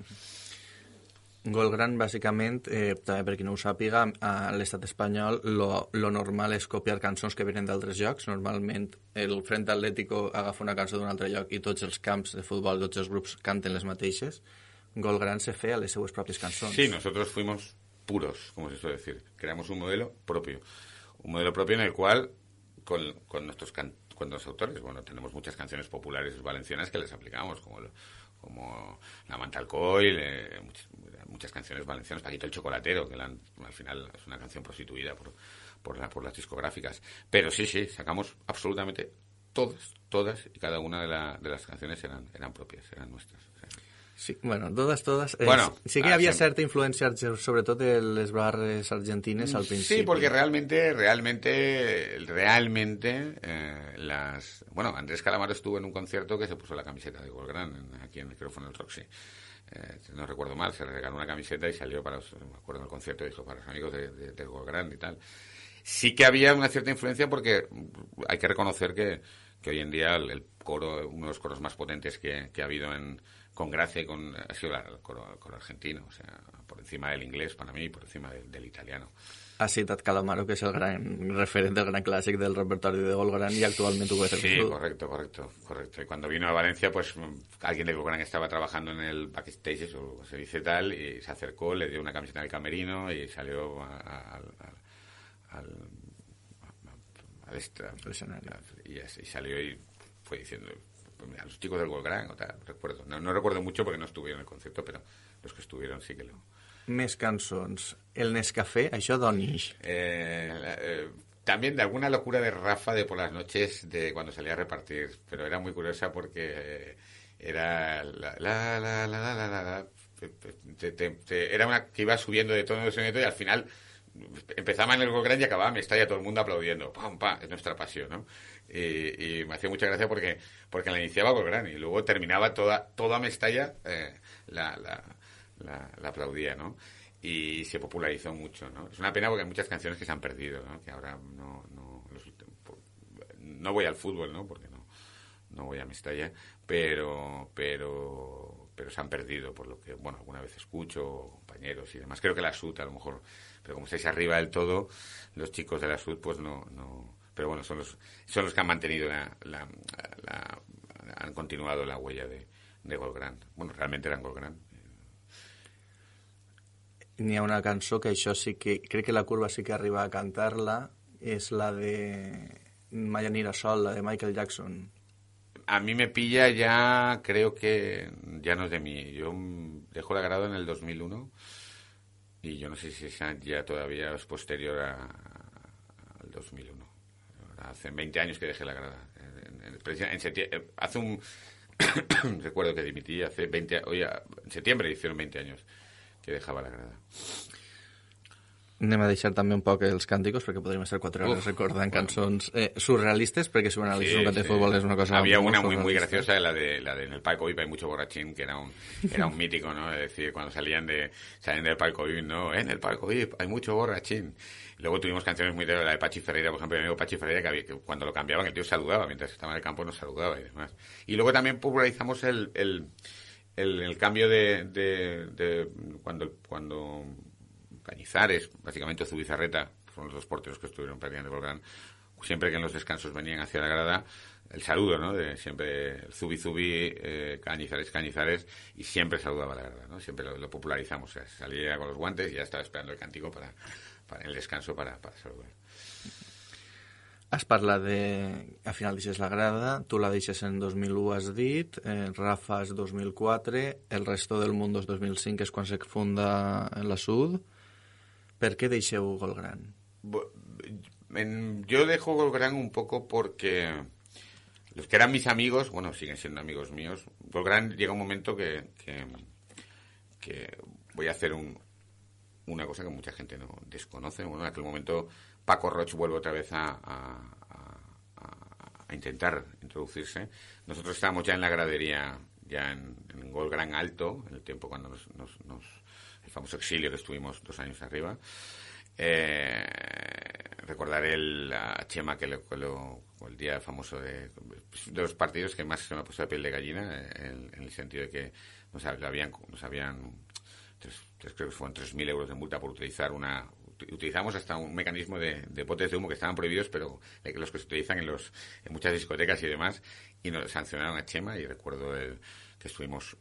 Gol gran, bàsicament, eh, també per qui no ho sàpiga, a l'estat espanyol lo, lo normal és copiar cançons que venen d'altres llocs. Normalment el Frente Atlético agafa una cançó d'un altre lloc i tots els camps de futbol, tots els grups canten les mateixes. Gol gran se feia a les seues pròpies cançons. Sí, nosotros fuimos puros, como se suele decir. Creamos un modelo propio. Un modelo propio en el cual, con, con nuestros can- con los autores, bueno, tenemos muchas canciones populares valencianas que les aplicamos, como lo, como La Manta Alcohol, eh, muchas, muchas canciones valencianas, Paquito el Chocolatero, que la han, al final es una canción prostituida por, por, la, por las discográficas. Pero sí, sí, sacamos absolutamente todas, todas y cada una de, la, de las canciones eran, eran propias, eran nuestras. O sea, sí, bueno, totes, totes. Eh, bueno, sí que hi havia sí. cierta influencia, sobretot de les barres argentines al principio. Sí, porque realmente, realmente, realmente, eh, las... Bueno, Andrés Calamaro estuvo en un concierto que se puso la camiseta de Golgrán, en, aquí en el micrófono del Roxy. Eh, no recuerdo mal, se le regaló una camiseta y salió para los, me acuerdo del concierto, dijo, para los amigos de, de, de Golgrán y tal. Sí que había una cierta influencia porque hay que reconocer que, que hoy en día el, el coro, uno de los coros más potentes que, que ha habido en... con gracia y con, ha sido el coro, el coro argentino, o sea, por encima del inglés para mí y por encima del, del italiano. Ha citat Calamaro, que és el gran referente, el gran clàssic del repertori de Golgrán y actualmente U S. Sí, correcto, correcto, correcto. Y cuando vino a Valencia, pues alguien de Golgrán estaba trabajando en el backstage, o se dice tal, y se acercó, le dio una camiseta del camerino y salió al... al al extra, y, y salió y fue diciendo... a los chicos del Golgrán, o tal, recuerdo. No, no recuerdo mucho porque no estuvieron en el concierto, pero los que estuvieron sí que lo... Més cançons. El Nescafé, això d'on ix? Eh, eh, también de alguna locura de Rafa de por las noches, de cuando salía a repartir, pero era muy curiosa porque era la la la la la la, la, la te, te, te, era una que iba subiendo de tono de sonido y al final empezaba en el Golgrán y acababa en Mestalla, todo el mundo aplaudiendo. ¡Pam, pam! Es nuestra pasión, ¿no? Y, y me hacía mucha gracia porque porque la iniciaba Golgrán y luego terminaba toda toda Mestalla eh, la, la, la, la aplaudía, ¿no? Y se popularizó mucho, ¿no? Es una pena porque hay muchas canciones que se han perdido, ¿no? Que ahora no no los, no voy al fútbol, ¿no? Porque no no voy a Mestalla, pero pero pero se han perdido por lo que, bueno, alguna vez escucho compañeros y demás. Creo que la S U T a lo mejor, pero como estáis arriba del todo, los chicos de la S U T pues no no pero bueno, son los son los que han mantenido la, la, la han continuado la huella de, de Golgrán. Bueno, realmente eran Golgrán. N'hi ha una cançó que això sí que... Crec que la Curva sí que arriba a cantar-la, és la de Mai anirà sol, la de Michael Jackson. A mí me pilla ya, creo que ya no es de mí. Yo dejo la grada en el dos mil uno y yo no sé si esa ya todavía es posterior a, al dos mil uno. Hace veinte años que dejé la grada. En, en, en septiembre, hace un... recuerdo que dimití hace veinte... Oye, en septiembre hicieron veinte años que dejaba la grada. Anem a deixar també un poc els cànticos, perquè podríem estar quatre hores Uf, recordant bueno. cançons eh, surrealistes, perquè si una analitzes sí, un cant de sí. fútbol és una cosa... Había una muy, muy graciosa, la de, la de En el Palco V I P hay mucho borrachín, que era un, era un mítico, ¿no? Es decir, cuando salían de salían del Palco V I P, ¿no? En el Palco V I P hay mucho borrachín. Luego tuvimos canciones muy de la de Pachi Ferreira, por ejemplo, mi amigo Pachi Ferreira, que, había, que cuando lo cambiaban el tío saludaba, mientras estaba en el campo nos saludaba y demás. Y luego también popularizamos el... el El, el cambio de, de, de cuando cuando Cañizares, básicamente Zubizarreta, fueron los dos porteros que estuvieron prácticamente en Golgrán, siempre que en los descansos venían hacia la grada, el saludo, ¿no? De siempre Zubi Zubi, eh, Cañizares, Cañizares, y siempre saludaba a la grada, ¿no? Siempre lo, lo popularizamos, o sea, salía con los guantes y ya estaba esperando el cántico para, para el descanso para, para saludar. Has parlat de... A final deixes la grada, tu la deixes en dos mil u, has dit, eh, Rafa és dos mil quatre, el resto del mundo és dos mil cinc, és quan se funda la Sud. Per què deixeu Golgran? En, yo dejo Golgran un poco porque los que eran mis amigos, bueno, siguen siendo amigos míos. Golgran llega un momento que, que, que voy a hacer un, una cosa que mucha gente no desconoce. Bueno, en aquel momento Paco Roig vuelve otra vez a, a, a, a intentar introducirse. Nosotros estábamos ya en la gradería, ya en, en Golgran Alto, en el tiempo cuando nos, nos, nos el famoso exilio que estuvimos dos años arriba. Eh, recordaré el, a Chema que, lo, que lo, el día famoso de, de los partidos que más se me ha puesto la piel de gallina, en, en el sentido de que nos habían, nos habían tres, tres, creo que fueron tres mil euros de multa por utilizar una... Utilizamos hasta un mecanismo de, de botes de humo que estaban prohibidos, pero los que se utilizan en los en muchas discotecas y demás, y nos sancionaron a Chema, y recuerdo el, que estuvimos...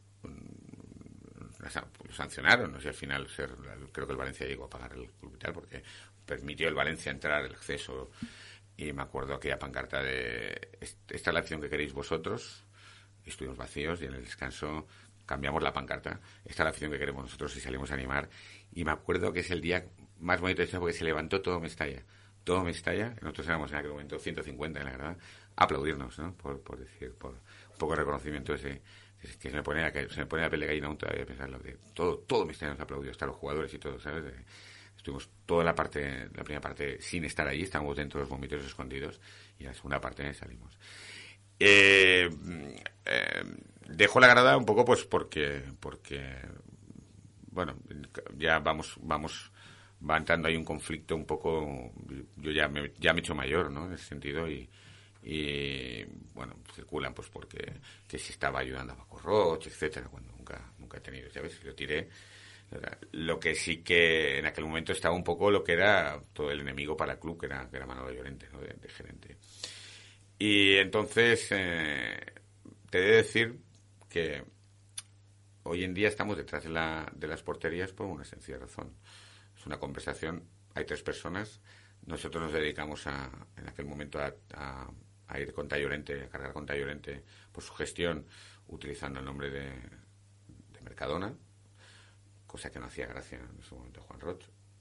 Lo sancionaron, ¿no? Y al final ser, creo que el Valencia llegó a pagar el club y tal, porque permitió el Valencia entrar, el acceso, y me acuerdo aquella pancarta de esta es la acción que queréis vosotros, y estuvimos vacíos, y en el descanso cambiamos la pancarta, esta es la acción que queremos nosotros, y salimos a animar, y me acuerdo que es el día más bonito de esto, porque se levantó todo Mestalla, todo Mestalla, nosotros éramos en aquel momento ciento cincuenta, la verdad, a aplaudirnos, ¿no? Por, por decir, por un poco de reconocimiento ese, que se me pone la, se me pone la piel de gallina aún todavía pensarlo, que todo, todo Mestalla nos aplaudió, hasta los jugadores y todo, ¿sabes? De, estuvimos toda la parte, la primera parte sin estar allí, estábamos dentro de los vomiteros escondidos, y en la segunda parte salimos. Eh, eh, dejo la grada un poco pues porque, porque bueno, ya vamos, vamos, va entrando ahí un conflicto un poco, yo ya me, ya me he hecho mayor, ¿no? En ese sentido, y y bueno, circulan pues porque que si estaba ayudando a Paco Roig, etcétera, cuando nunca nunca he tenido, ¿sabes? Lo tiré. Lo que sí que en aquel momento estaba un poco lo que era todo el enemigo para el club, que era, que era Manolo Llorente, ¿no? de, de gerente. Y entonces eh, te he de decir que hoy en día estamos detrás de, la, de las porterías por una sencilla razón. Es una conversación, hay tres personas, nosotros nos dedicamos a, en aquel momento a, a, a ir contra Llorente, a cargar contra Llorente por su gestión, utilizando el nombre de, de Mercadona, cosa que no hacía gracia en ese momento Juan Roig.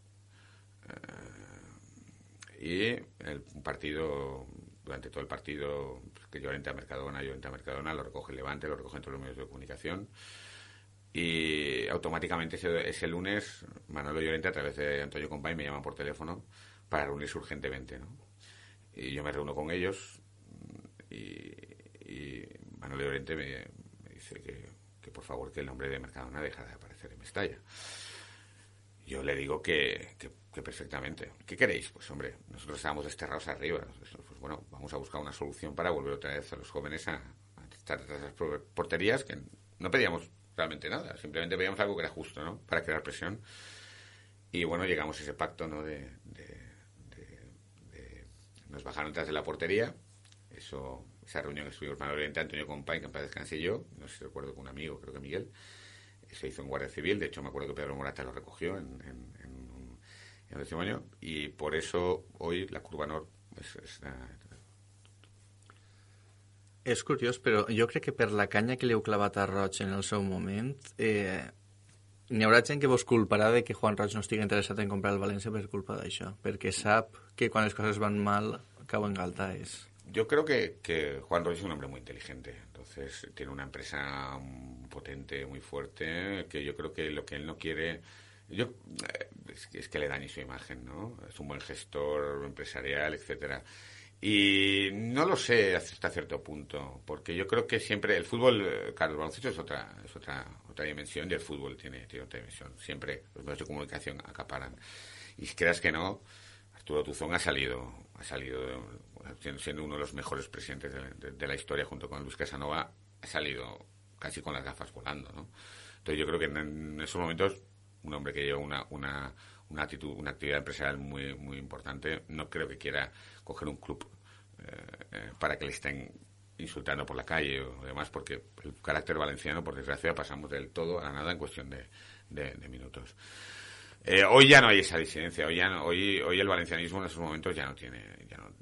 Eh, y el partido, durante todo el partido, que Llorente a Mercadona, Llorente a Mercadona, lo recoge el Levante, lo recogen todos los medios de comunicación. Y automáticamente ese, ese lunes Manolo Llorente, a través de Antonio Company, me llaman por teléfono para reunirse urgentemente, ¿no? Y yo me reúno con ellos y, y Manolo Llorente me, me dice que, que por favor que el nombre de Mercadona deja de aparecer en Mestalla. Yo le digo que, que, que perfectamente. ¿Qué queréis? Pues hombre, nosotros estábamos desterrados arriba. Pues bueno, vamos a buscar una solución para volver otra vez a los jóvenes a, a estar detrás de las porterías, que no pedíamos realmente nada, simplemente pedíamos algo que era justo, ¿no? Para crear presión. Y bueno, llegamos a ese pacto, ¿no? De, de, de, de nos bajaron detrás de la portería. Eso, esa reunión que estuvimos Manolo Llorente, Antonio Company, que en paz descanse, y yo, no sé si recuerdo con un amigo, creo que Miguel, se hizo en Guardia Civil. De hecho me acuerdo que Pedro Morata lo recogió en, en, en, un, en un testimonio, y por eso hoy la Curva Nord es, es uh, És curiós, però jo crec que per la canya que li heu clavat a Roig en el seu moment, eh, n'hi haurà gent que vos culparà de que Juan Roig no estigui interessat en comprar el València per culpa d'això, perquè sap que quan les coses van mal cauen galtaes. Yo creo que, que Juan Roig es un hombre muy inteligente, entonces tiene una empresa potente, muy fuerte, que yo creo que lo que él no quiere... yo es que, es que le dañe su imagen, ¿no? Es un buen gestor empresarial, etcétera. Y no lo sé hasta cierto punto, porque yo creo que siempre el fútbol, claro, el baloncesto es otra es otra otra dimensión, y el fútbol tiene, tiene otra dimensión. Siempre los medios de comunicación acaparan. Y si creas que no, Arturo Tuzón ha salido, ha salido siendo uno de los mejores presidentes de, de, de la historia, junto con Luis Casanova, ha salido casi con las gafas volando, ¿no? Entonces yo creo que en, en esos momentos un hombre que lleva una, una, una actitud, una actividad empresarial muy, muy importante, no creo que quiera coger un club eh, eh, para que le estén insultando por la calle o demás, porque el carácter valenciano, por desgracia, pasamos del todo a la nada en cuestión de, de, de minutos. Eh, hoy ya no hay esa disidencia, hoy ya no, hoy, hoy el valencianismo en esos momentos ya no tiene, ya no, no,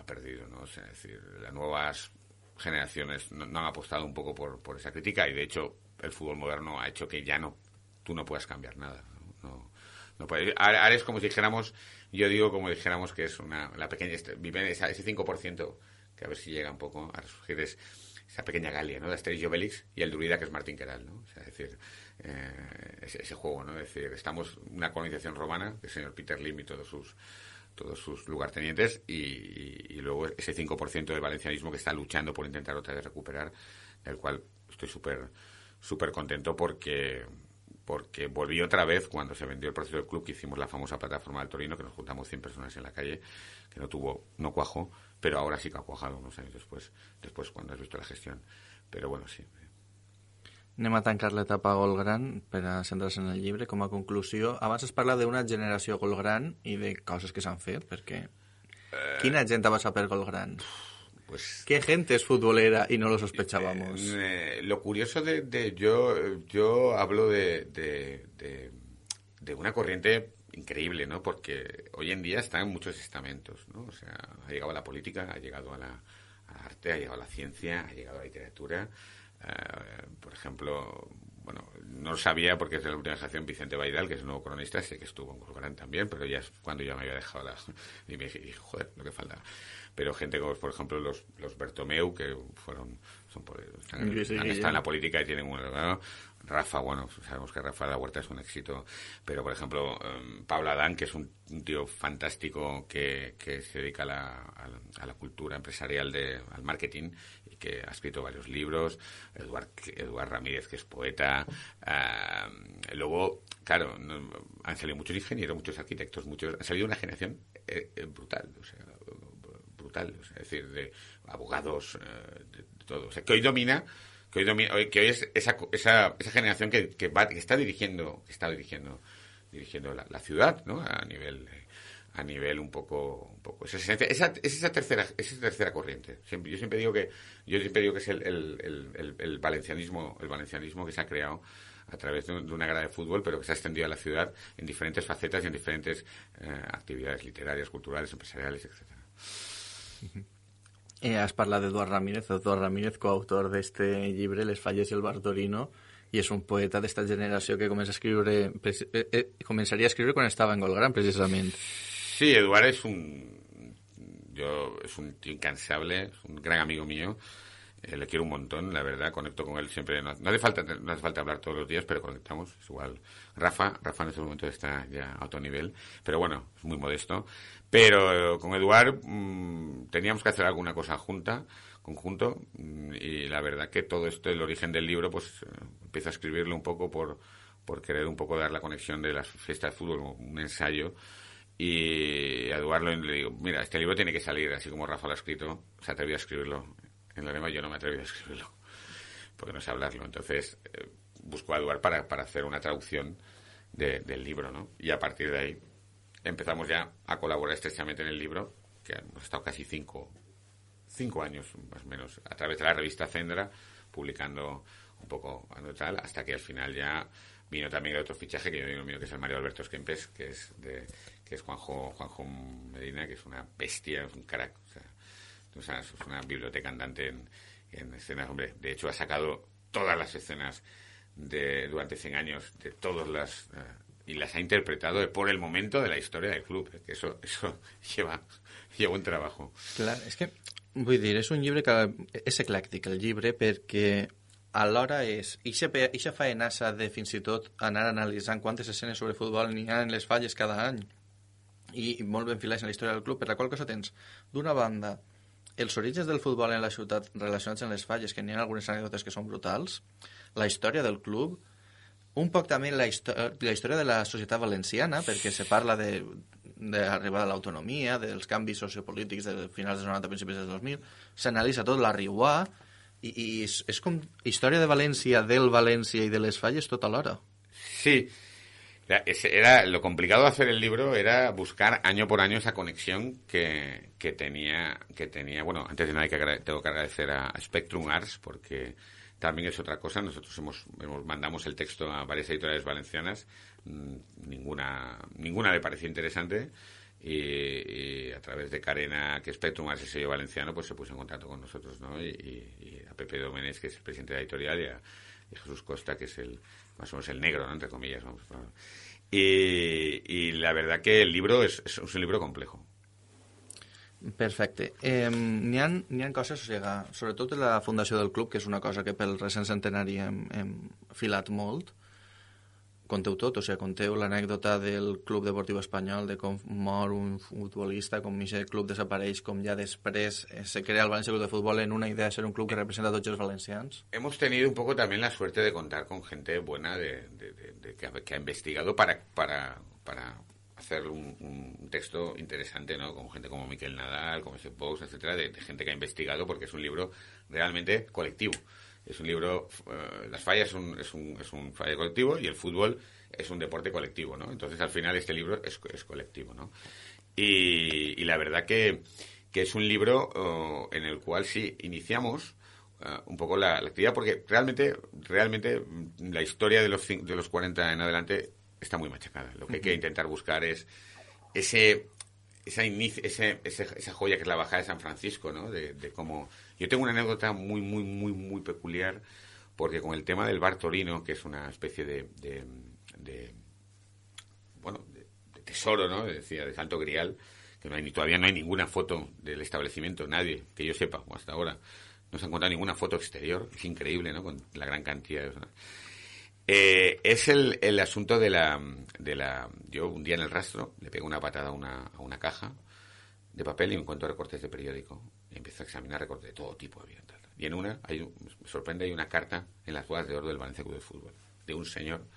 ha perdido, ¿no? O sea, es decir, las nuevas generaciones no, no han apostado un poco por, por esa crítica y, de hecho, el fútbol moderno ha hecho que ya no, tú no puedas cambiar nada, ¿no? no, no puedes. Ahora es como si dijéramos, yo digo como dijéramos que es una, la pequeña, ese cinco por ciento, que a ver si llega un poco a resurgir, es esa pequeña Galia, ¿no? De Asterix y Obelix, y el Druida, que es Martín Queral, ¿no? O sea, es decir, eh, ese, ese juego, ¿no? Es decir, estamos en una colonización romana, el señor Peter Lim y todos sus todos sus lugartenientes, y, y, y luego ese cinco por ciento del valencianismo que está luchando por intentar otra vez recuperar, del cual estoy súper súper contento porque porque volví otra vez cuando se vendió el proceso del club, que hicimos la famosa plataforma del Torino, que nos juntamos cien personas en la calle, que no tuvo, no cuajó, pero ahora sí que ha cuajado unos años después, después cuando has visto la gestión. Però bueno, sí. Anem a tancar l'etapa gol gran per a centrar-se en el llibre. Com a conclusió, abans es parla d'una generació gol gran i de coses que s'han fet, perquè eh... quina gent ha passat per gol gran? Pues, ¿qué gente es futbolera y no lo sospechábamos? Eh, eh, lo curioso de, de yo yo hablo de, de, de, de una corriente increíble, ¿no? Porque hoy en día está en muchos estamentos, ¿no? O sea, ha llegado a la política, ha llegado a la, al arte, ha llegado a la ciencia, ha llegado a la literatura. Uh, por ejemplo, bueno, no lo sabía porque es de la última generación Vicente Baidal, que es el nuevo cronista, sé que estuvo en Golgrán también, pero ya es cuando ya me había dejado la... y me dije, joder, lo que falta. Pero gente como, por ejemplo, los, los Bertomeu, que fueron son por, están, sí, sí, han estado en la política y tienen un... ¿no? Rafa, bueno, sabemos que Rafa de la Huerta es un éxito, pero, por ejemplo, um, Pablo Adán, que es un, un tío fantástico que, que se dedica a la, a, la, a la cultura empresarial, de, al marketing, y que ha escrito varios libros, Eduard, Eduard Ramírez, que es poeta, uh, luego, claro, no, han salido muchos ingenieros, muchos arquitectos, muchos, ha salido una generación eh, eh, brutal, o sea, brutal, o sea, es decir, de abogados, eh, de, de todo, o sea, que hoy domina que hoy, domina, que hoy es esa, esa, esa generación que, que, va, que está dirigiendo que está dirigiendo dirigiendo la, la ciudad, ¿no? A nivel a nivel un poco un poco esa, esa, esa tercera esa tercera corriente. Siempre, yo siempre digo que yo siempre digo que es el, el, el, el, el valencianismo el valencianismo que se ha creado a través de, un, de una grada de fútbol, pero que se ha extendido a la ciudad en diferentes facetas y en diferentes eh, actividades literarias, culturales, empresariales, etcétera. Uh-huh. Eh, has parlat d'Eduard Ramírez, Eduard Ramírez, coautor d'este llibre, Les falles i el Bartorino, i és un poeta d'esta generació que comença a escriure, eh, eh, començaria a escriure quan estava en Golgrán, precisament. Sí, Eduard es un, yo, es un tío incansable, es un gran amigo mío, eh, le quiero un montón, la verdad, conecto con él siempre, no, no hace falta no hace falta hablar todos los días, pero conectamos, es igual. Rafa, Rafa en este momento está ya a otro nivel, pero bueno, es muy modesto. Pero con Eduard mmm, teníamos que hacer alguna cosa junta, conjunto, y la verdad que todo esto, el origen del libro, pues eh, empiezo a escribirlo un poco por, por querer un poco dar la conexión de las fiestas de fútbol, un ensayo, y a Eduard le digo, mira, este libro tiene que salir, así como Rafa lo ha escrito, se atrevió a escribirlo en la lengua, yo no me atreví a escribirlo, porque no sé hablarlo, entonces eh, busco a Eduard para, para hacer una traducción de, del libro, ¿no? Y a partir de ahí empezamos ya a colaborar estrechamente en el libro, que hemos estado casi cinco, cinco años más o menos, a través de la revista Zendra, publicando un poco tal, hasta que al final ya vino también el otro fichaje que yo denomino que es el Mario Alberto Esquempes, que es de que es Juanjo, Juanjo Medina, que es una bestia, es un crack, o sea, o sea es una biblioteca andante en, en escenas, hombre, de hecho ha sacado todas las escenas de durante cien años, de todas las... Uh, y las ha interpretado por el momento de la historia del club, que eso eso lleva, lleva un trabajo. Clar, és que, vull dir, és un llibre que és eclèctic, el llibre, perquè alhora és eixa faenassa de fins i tot anar analitzant quantes escenes sobre futbol n'hi ha en les falles cada any, i molt ben filats en la història del club, per la qual cosa tens, d'una banda, els orígens del futbol en la ciutat relacionats amb les falles, que n'hi ha algunes anècdotes que són brutals, la història del club, un poc també la, histò- la història de la societat valenciana, perquè se parla de, de arribar a l'autonomia, dels canvis sociopolítics de finals dels noranta, principis dels dos mil, s'analitza tot la Riuà, i, i és, és com història de València, del València i de les falles tot alhora. Sí, era, lo complicado de hacer el libro era buscar año por año esa conexión que, que tenía, que tenía, bueno, antes de nada que agrade- tengo que agradecer a, a Spectrum Arts, porque también es otra cosa. Nosotros hemos, hemos mandamos el texto a varias editoriales valencianas, ninguna ninguna le pareció interesante, y, y a través de Carena, que Spectrum, ese sello valenciano, pues se puso en contacto con nosotros, ¿no? Y, y, y a Pepe Domenech, que es el presidente de la editorial, y a, y a Jesús Costa, que es el más o menos el negro, ¿no? Entre comillas, vamos. Y, y la verdad que el libro és, és un libro complejo. Perfecte. Eh, n'hi ha, n'hi ha coses, o sigui, sobretot la fundació del club, que és una cosa que pel recent centenari hem, hem filat molt. Conteu tot, o sigui, conteu l'anècdota del Club Deportiu Espanyol, de com mor un futbolista, com aquest club desapareix, com ja després se crea el València Club de Fútbol en una idea de ser un club que representa a tots els valencians. Hemos tenido un poco también la suerte de contar con gente buena de, de, de, de que, ha, que ha investigado para, para, para hacer un, un texto interesante, ¿no? Con gente como Miquel Nadal, como ese Box, etcétera, de, de gente que ha investigado, porque es un libro realmente colectivo. Es un libro, uh, las fallas es un, es, un, es un falla colectivo y el fútbol es un deporte colectivo, ¿no? Entonces, al final, este libro es, es colectivo, ¿no? Y, y la verdad que, que es un libro uh, en el cual sí iniciamos uh, un poco la, la actividad, porque realmente realmente la historia de los, de los cuarenta en adelante está muy machacada. Lo que uh-huh. hay que intentar buscar es ese... Esa, inicio, ese, ese, esa joya que es la bajada de San Francisco, ¿no? De, de cómo... Yo tengo una anécdota muy, muy, muy, muy peculiar, porque con el tema del bar Torino, que es una especie de... de, de bueno, de, de tesoro, ¿no? Decía, de Santo Grial, que no hay, todavía no hay ninguna foto del establecimiento, nadie, que yo sepa, o hasta ahora, no se ha encontrado ninguna foto exterior. Es increíble, ¿no? Con la gran cantidad de... Eh, es el, el asunto de la, de la... Yo un día en el rastro le pego una patada a una, a una caja de papel y me encuentro recortes de periódico. Y empiezo a examinar recortes de todo tipo. Había, tal. Y en una, hay, me sorprende, hay una carta en las bodas de oro del Valencia Club de Fútbol, de un señor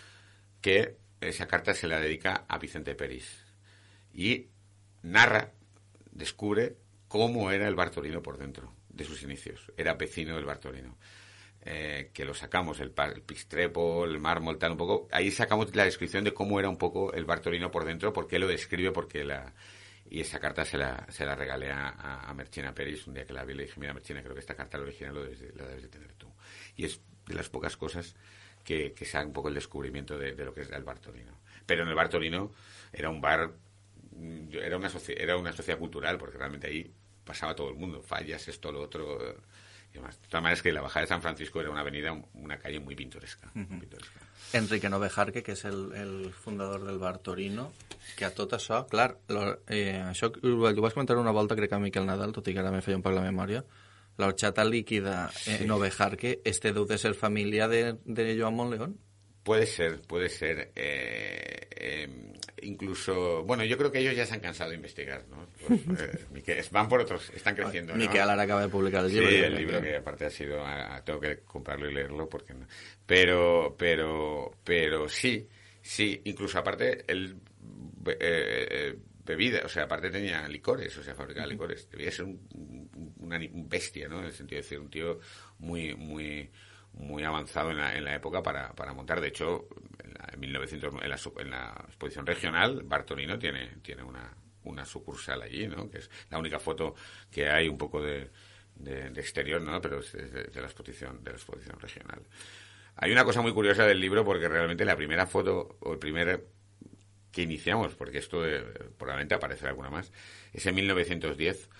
que esa carta se la dedica a Vicente Peris. Y narra, descubre cómo era el bar Torino por dentro, de sus inicios. Era vecino del bar Torino. Eh, que lo sacamos, el, el Pixtrepo, el mármol, tal, un poco. Ahí sacamos la descripción de cómo era un poco el bar Torino por dentro, por qué lo describe, porque la... Y esa carta se la, se la regalé a, a Merchina Peris un día que la vi. Le dije, mira, Merchina, creo que esta carta la original lo debes de, la debes de tener tú. Y es de las pocas cosas que, que sea un poco el descubrimiento de, de lo que es el bar Torino. Pero en el bar Torino era un bar... Era una, era una sociedad cultural, porque realmente ahí pasaba todo el mundo. Fallas, esto, lo otro... Y demás. De todas maneras, que la bajada de San Francisco era una avenida, una calle muy pintoresca. Uh-huh. Muy pintoresca. Enrique Novejarque, que és el, el fundador del bar Torino, que a tot això, clar, lo, eh, això ho vaig comentar una volta, crec que a Miquel Nadal, tot i que ara me feia un poc la memòria, l'horchata líquida eh, sí. Novejarque, este deu de ser família de, de Joan Monleón? Puede ser, puede ser. Eh, eh, incluso, bueno, yo creo que ellos ya se han cansado de investigar, ¿no? Pues, eh, Miquel, van por otros, están creciendo, ¿no? Miquel ahora acaba de publicar el libro. Sí, el libro que aparte ha sido, a, tengo que comprarlo y leerlo porque no. Pero, pero, pero sí, sí, incluso aparte él eh, eh, bebida, o sea, aparte tenía licores, o sea, fabricaba uh-huh. licores. Debía ser un, una un bestia, ¿no? En el sentido de decir, un tío muy, muy muy avanzado en la, en la época para, para montar. De hecho, en, la, en mil novecientos, en la, en la exposición regional, Bar Torino tiene, tiene una, una sucursal allí, ¿no? Que es la única foto que hay un poco de, de, de exterior, ¿no? Pero es de, de la exposición, de la exposición regional. Hay una cosa muy curiosa del libro, porque realmente la primera foto, o el primer que iniciamos, porque esto de, probablemente aparecerá alguna más, es en mil novecientos diez,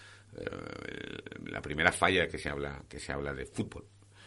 eh, la primera falla que se habla, que se habla de fútbol.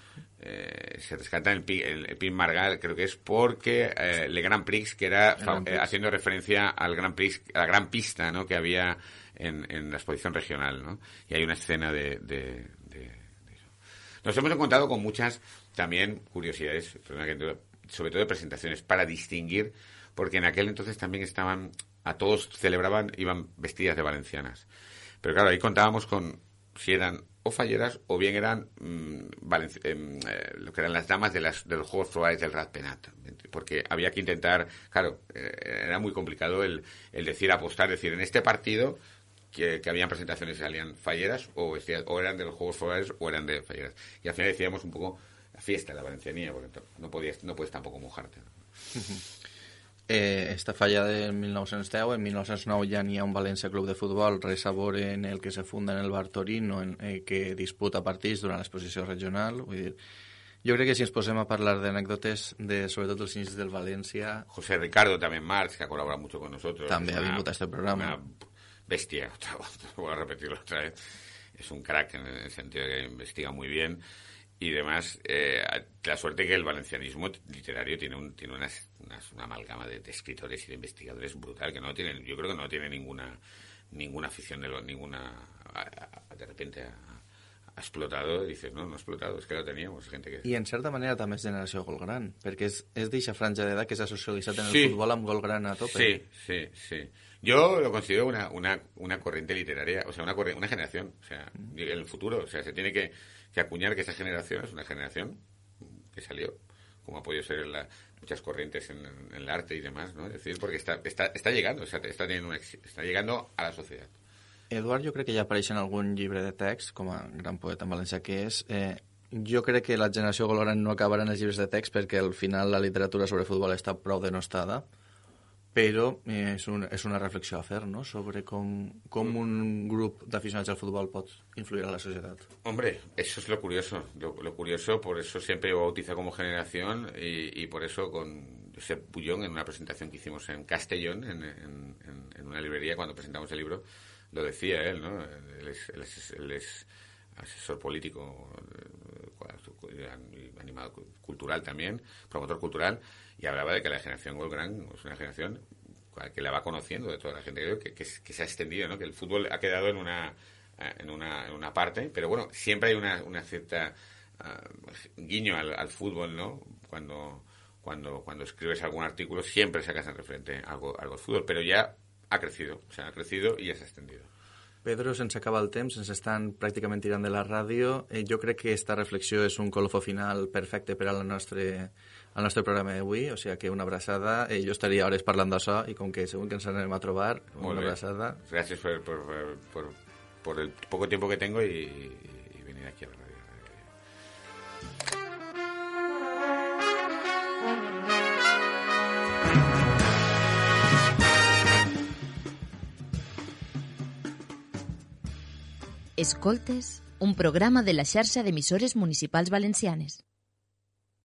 Eh, se rescata el, el, el Pin Margal, creo que es porque eh, Le Grand Prix, que era fa, eh, haciendo referencia al Grand Prix, a la gran pista, ¿no? Que había en, en la exposición regional, ¿no? Y hay una escena de, de, de, de eso. Nos hemos encontrado con muchas también curiosidades, sobre todo de presentaciones, para distinguir, porque en aquel entonces también estaban, a todos celebraban, iban vestidas de valencianas. Pero claro, ahí contábamos con si eran o falleras o bien eran mmm, valenci- eh, lo que eran las damas de, las, de los Juegos Florales del Ratpenat, porque había que intentar, claro, eh, era muy complicado el, el decir, apostar, decir, en este partido que, que habían presentaciones que salían falleras o, o eran de los Juegos Florales o eran de falleras, y al final decíamos un poco la fiesta, la valencianía, porque no podías, no puedes tampoco mojarte, ¿no? Eh, esta falla de mil nou-cents deu, en mil nou-cents nou ja n'hi ha un València Club de Futbol, res a veure en el que se funda en el bar Torino, en, eh, que disputa partits durant l'exposició regional. Vull dir, Jo crec que si ens posem a parlar d'anècdotes, de, sobretot els inicis del València... José Ricardo también Marx, que ha colaborado mucho con nosotros. També ha vingut a este programa. Una bestia, otra, otra, voy a repetirlo otra vez. Es un crack en el sentido de que investiga muy bien y demás. Eh, la suerte que el valencianismo literario tiene un tiene unas, unas, una amalgama de, de escritores y de investigadores brutal, que no tienen, yo creo que no tiene ninguna ninguna afición, de lo, ninguna... A, a, de repente... A, ha explotado, i dices, no, no ha explotado, és que lo teníamos, gente que... I en certa manera també és generació gol gran, perquè és, és d'eixa franja d'edat que s'ha socialitzat en el sí. futbol amb gol gran a tope. Sí, sí, sí. Yo lo considero una, una, una corriente literaria, o sea, una, corriente, una generación, o sea, en el futuro, o sea, se tiene que, que acuñar que esta generación es una generación que salió, como ha podido ser en la, muchas corrientes en, en el arte y demás, ¿no? Es decir, porque está, está, está llegando, o sea, está, teniendo una, está llegando a la sociedad. Eduard, jo crec que ja apareix en algun llibre de text, com a gran poeta en valencià que és, eh, jo crec que la generació Golgran no acabarà en els llibres de text perquè al final la literatura sobre futbol està prou denostada, però eh, és, un, és una reflexió a fer, ¿no?, sobre com, com un grup d'aficionats al futbol pot influir a la societat. Hombre, eso es lo curioso, lo, lo curioso, por eso siempre yo bautizo como generación y, y por eso con Josep Bullón, en una presentación que hicimos en Castellón, en, en, en, en una librería, cuando presentamos el libro, lo decía él, ¿no? Él es, él es, él es asesor político, animador cultural también, promotor cultural, y hablaba de que la generación Golgran es una generación que la va conociendo de toda la gente, que, que, que se ha extendido, ¿no? Que el fútbol ha quedado en una en una, en una parte, pero bueno, siempre hay una, una cierta uh, guiño al, al fútbol, ¿no? Cuando cuando cuando escribes algún artículo siempre sacas en referente algo algo al fútbol, pero ya ha crecido, o sea, ha crecido i ja s'ha extendido. Pedro, se'ns acaba el temps, ens estan pràcticament tirant de la ràdio. Eh, jo crec que aquesta reflexió és un colofó final perfecte per al nostre, al nostre programa d'avui, o sigui que una abraçada. Eh, jo estaria hores parlant d'això i com que segur que ens anem a trobar, una abraçada. Gràcies per, per, per, por el poco tiempo que tengo y, y venir aquí a la radio. Escoltes, un programa de la xarxa d'emissores municipals valencianes.